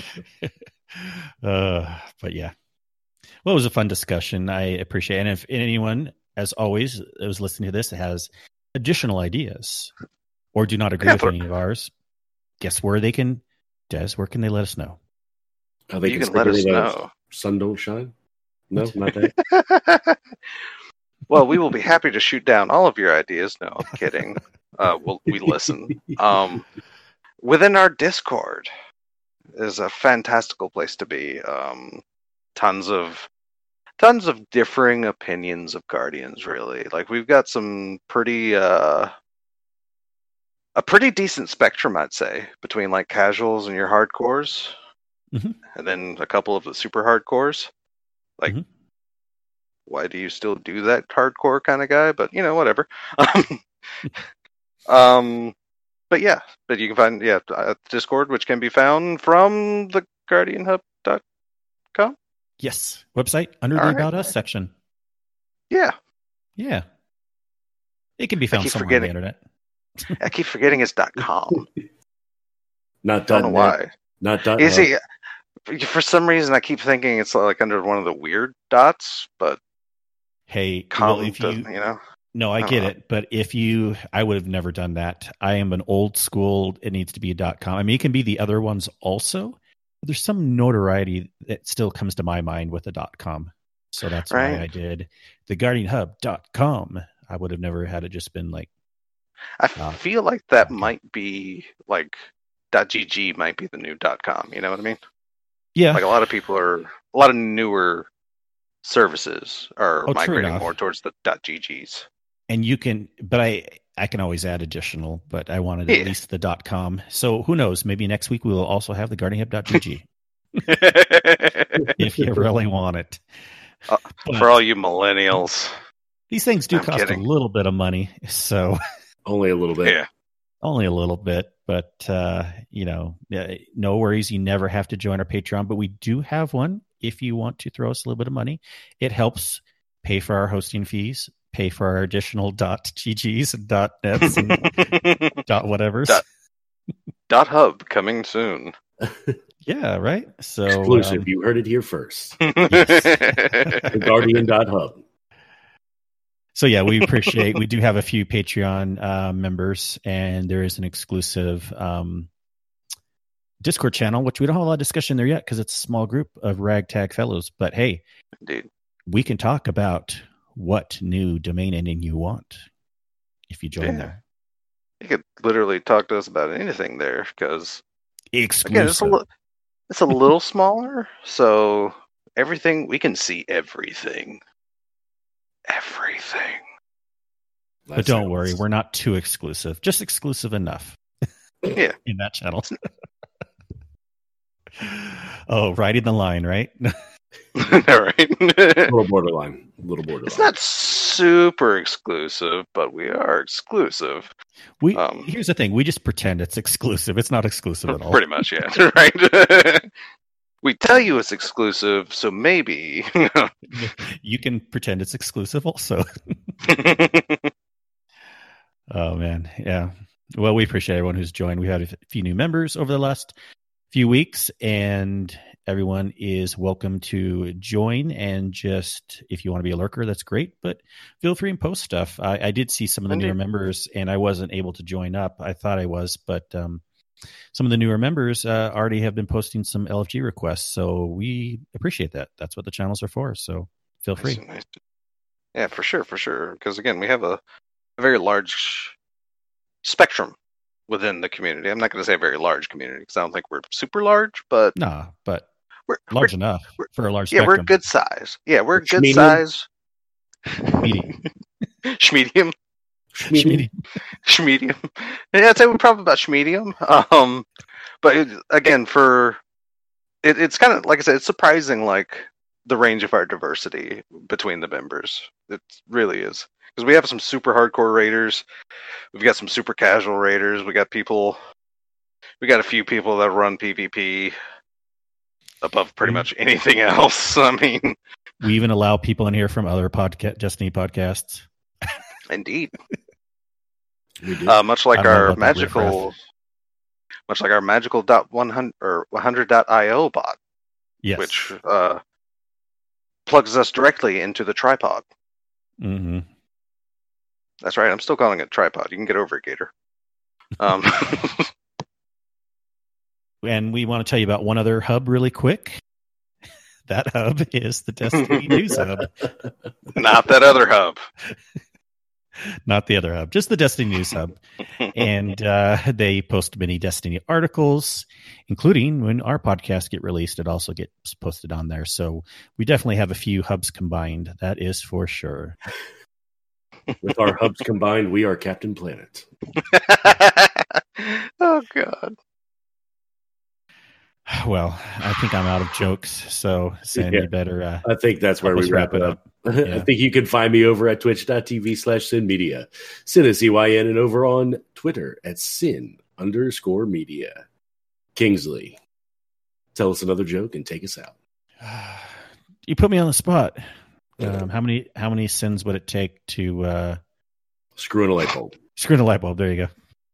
But yeah. Well, it was a fun discussion. I appreciate it. And if anyone, as always, that was listening to this has additional ideas or do not agree with any of ours, guess where they can, Des, where can they let us know? You can let us know. Sun don't shine? No, not that. Well, we will be happy to shoot down all of your ideas. No, I'm kidding. We listen. Within our Discord is a fantastical place to be. Tons of differing opinions of Guardians, really. Like, we've got some pretty a pretty decent spectrum, I'd say, between like casuals and your hardcores, and then a couple of the super hardcores. Like, why do you still do that hardcore kind of guy? But whatever. But yeah, but you can find Discord, which can be found from the GuardianHub.com. Yes, website under the About Us section. Yeah. It can be found somewhere on the internet. I keep forgetting it's .com. Not I don't know why. Not Is it? For some reason, I keep thinking it's like under one of the weird dots, but hey, if No, I get it, but I would have never done that. I am an old school. It needs to be a .com. I mean, it can be the other ones also. There's some notoriety that still comes to my mind with the .com. So that's why I did the GuardianHub.com. I would have never had it just been like. I feel like that might be like .gg might be the new .com. You know what I mean? Yeah. Like a lot of newer services are migrating more towards the .ggs. And you can, but I can always add additional, but I wanted at least the .com. So who knows? Maybe next week we will also have the GuardianHub.gg. If you really want it. For all you millennials. These things do cost a little bit of money. So only a little bit. Yeah. Only a little bit. But, no worries. You never have to join our Patreon, but we do have one. If you want to throw us a little bit of money, it helps pay for our hosting fees, pay for our additional .ggs and .nets and .whatevers. .hub coming soon. Yeah, right? So exclusive. You heard it here first. Yes. The Guardian.hub. So yeah, we do have a few Patreon members, and there is an exclusive Discord channel, which we don't have a lot of discussion there yet because it's a small group of ragtag fellows. But hey, indeed, we can talk about what new domain ending you want if you join there. You could literally talk to us about anything there because exclusive. Again, it's a little smaller, so everything we can see everything. But don't worry, we're not too exclusive. Just exclusive enough. Yeah, in that channel. Oh, riding the line, right? Right. A little borderline. It's not super exclusive, but we are exclusive. Here's the thing: we just pretend it's exclusive. It's not exclusive at all. Pretty much, yeah. Right. We tell you it's exclusive, so maybe you can pretend it's exclusive also. Oh man, yeah. Well, we appreciate everyone who's joined. We had a few new members over the last few weeks, and everyone is welcome to join. And just if you want to be a lurker, that's great. But feel free and post stuff. I did see some of the newer members, and I wasn't able to join up. I thought I was, but some of the newer members already have been posting some LFG requests, so we appreciate that. That's what the channels are for. So feel free. Nice. Yeah, for sure. Because again, we have a very large spectrum within the community. I'm not going to say a very large community because I don't think we're super large, but but we're large enough for a large. Yeah, spectrum. we're good size. Yeah, we're good size. Medium. Schmedium. Schmedium. Yeah, I'd say we're probably about schmedium. But again, it's kind of like I said, it's surprising, like the range of our diversity between the members. It really is, because we have some super hardcore raiders, we've got some super casual raiders, we got a few people that run PvP above pretty much anything else. I mean, we even allow people in here from other Destiny podcasts. Indeed. We do. Much like our magical 100 or 100.io bot, yes, which plugs us directly into the tripod. Mm-hmm. That's right. I'm still calling it tripod. You can get over it, Gator. And we want to tell you about one other hub really quick. That hub is the Destiny News Hub. Not that other hub. Not the other hub, just the Destiny News Hub. And they post many Destiny articles, including when our podcasts get released, it also gets posted on there. So we definitely have a few hubs combined. That is for sure. With our hubs combined, we are Captain Planet. Oh, God. Well, I think I'm out of jokes, so Sin, you better. I think that's where we wrap it up. Yeah. I think you can find me over at twitch.tv/SinMedia, Sin SCYN, and over on Twitter at Sin_media. Kingsley, tell us another joke and take us out. You put me on the spot. How many sins would it take to screw in a light bulb? Screw in a light bulb. There you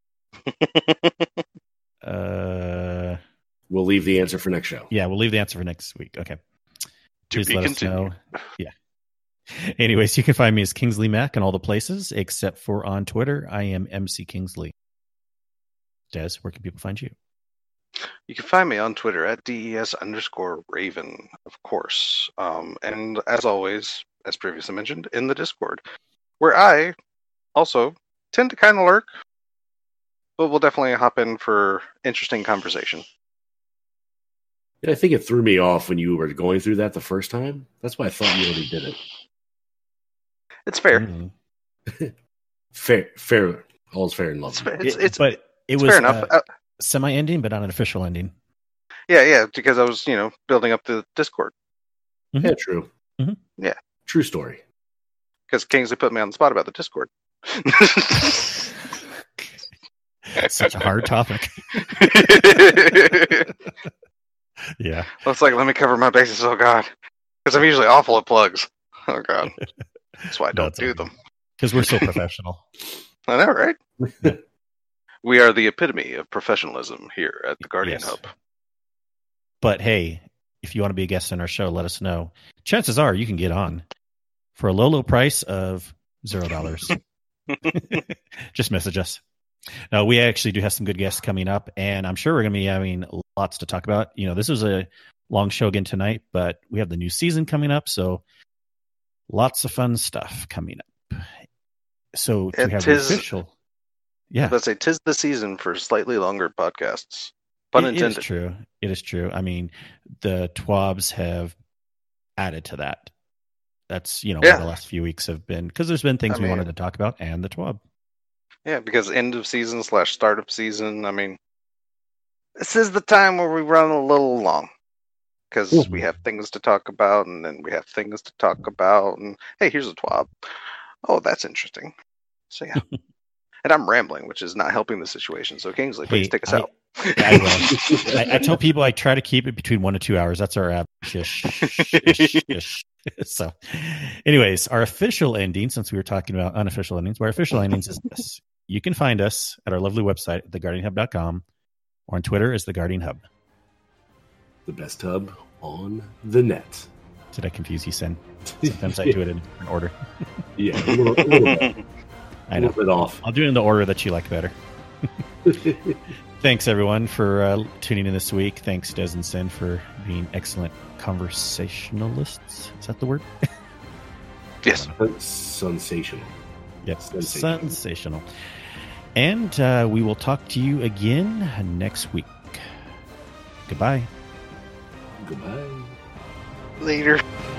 go. We'll leave the answer for next show. Yeah, we'll leave the answer for next week. Okay. Please let us know. Yeah. Anyways, you can find me as Kingsley Mac in all the places, except for on Twitter. I am MC Kingsley. Des, where can people find you? You can find me on Twitter at DES_Raven, of course. And as always, as previously mentioned, in the Discord, where I also tend to kind of lurk, but we'll definitely hop in for interesting conversation. Yeah, I think it threw me off when you were going through that the first time. That's why I thought you already did it. It's fair. Mm-hmm. Fair. All's fair in love. It's was fair enough. Semi-ending, but not an official ending. Yeah, because I was, building up the Discord. Mm-hmm. Yeah, true. Mm-hmm. Yeah. True story. Because Kingsley put me on the spot about the Discord. Such a hard topic. Yeah. Well, it's like, let me cover my bases. Oh, God. Because I'm usually awful at plugs. Oh, God. That's why I don't do them. Because we're so professional. I know, right? We are the epitome of professionalism here at the Guardian Hub. But hey, if you want to be a guest on our show, let us know. Chances are you can get on for a low price of $0. Just message us. No, we actually do have some good guests coming up, and I'm sure we're going to be having lots to talk about. This was a long show again tonight, but we have the new season coming up, so lots of fun stuff coming up. So to have the official... Yeah. Let's say 'tis the season for slightly longer podcasts. Pun intended. It is true. I mean, the TWABs have added to that. That's, where the last few weeks have been, because there's been things we wanted to talk about, and the TWAB. Yeah, because end of season / start of season, I mean, this is the time where we run a little long. Because we have things to talk about, and then we have things to talk about, and hey, here's a TWAB. Oh, that's interesting. So yeah. And I'm rambling, which is not helping the situation. So Kingsley, please take us out. I will. I tell people I try to keep it between 1 to 2 hours. That's our average. So, anyways, our official ending, since we were talking about unofficial endings, our official endings is this. You can find us at our lovely website, theguardianhub.com, or on Twitter as The Guardian Hub. The best hub on the net. Did I confuse you, Sen? Sometimes I do it in an order. Yeah, a little bit. I know. A little bit off. I'll do it in the order that you like better. Thanks, everyone, for tuning in this week. Thanks, Des and Sen, for being excellent conversationalists. Is that the word? Yes. Sensational. Yes, sensational. And we will talk to you again next week. Goodbye. Goodbye. Later.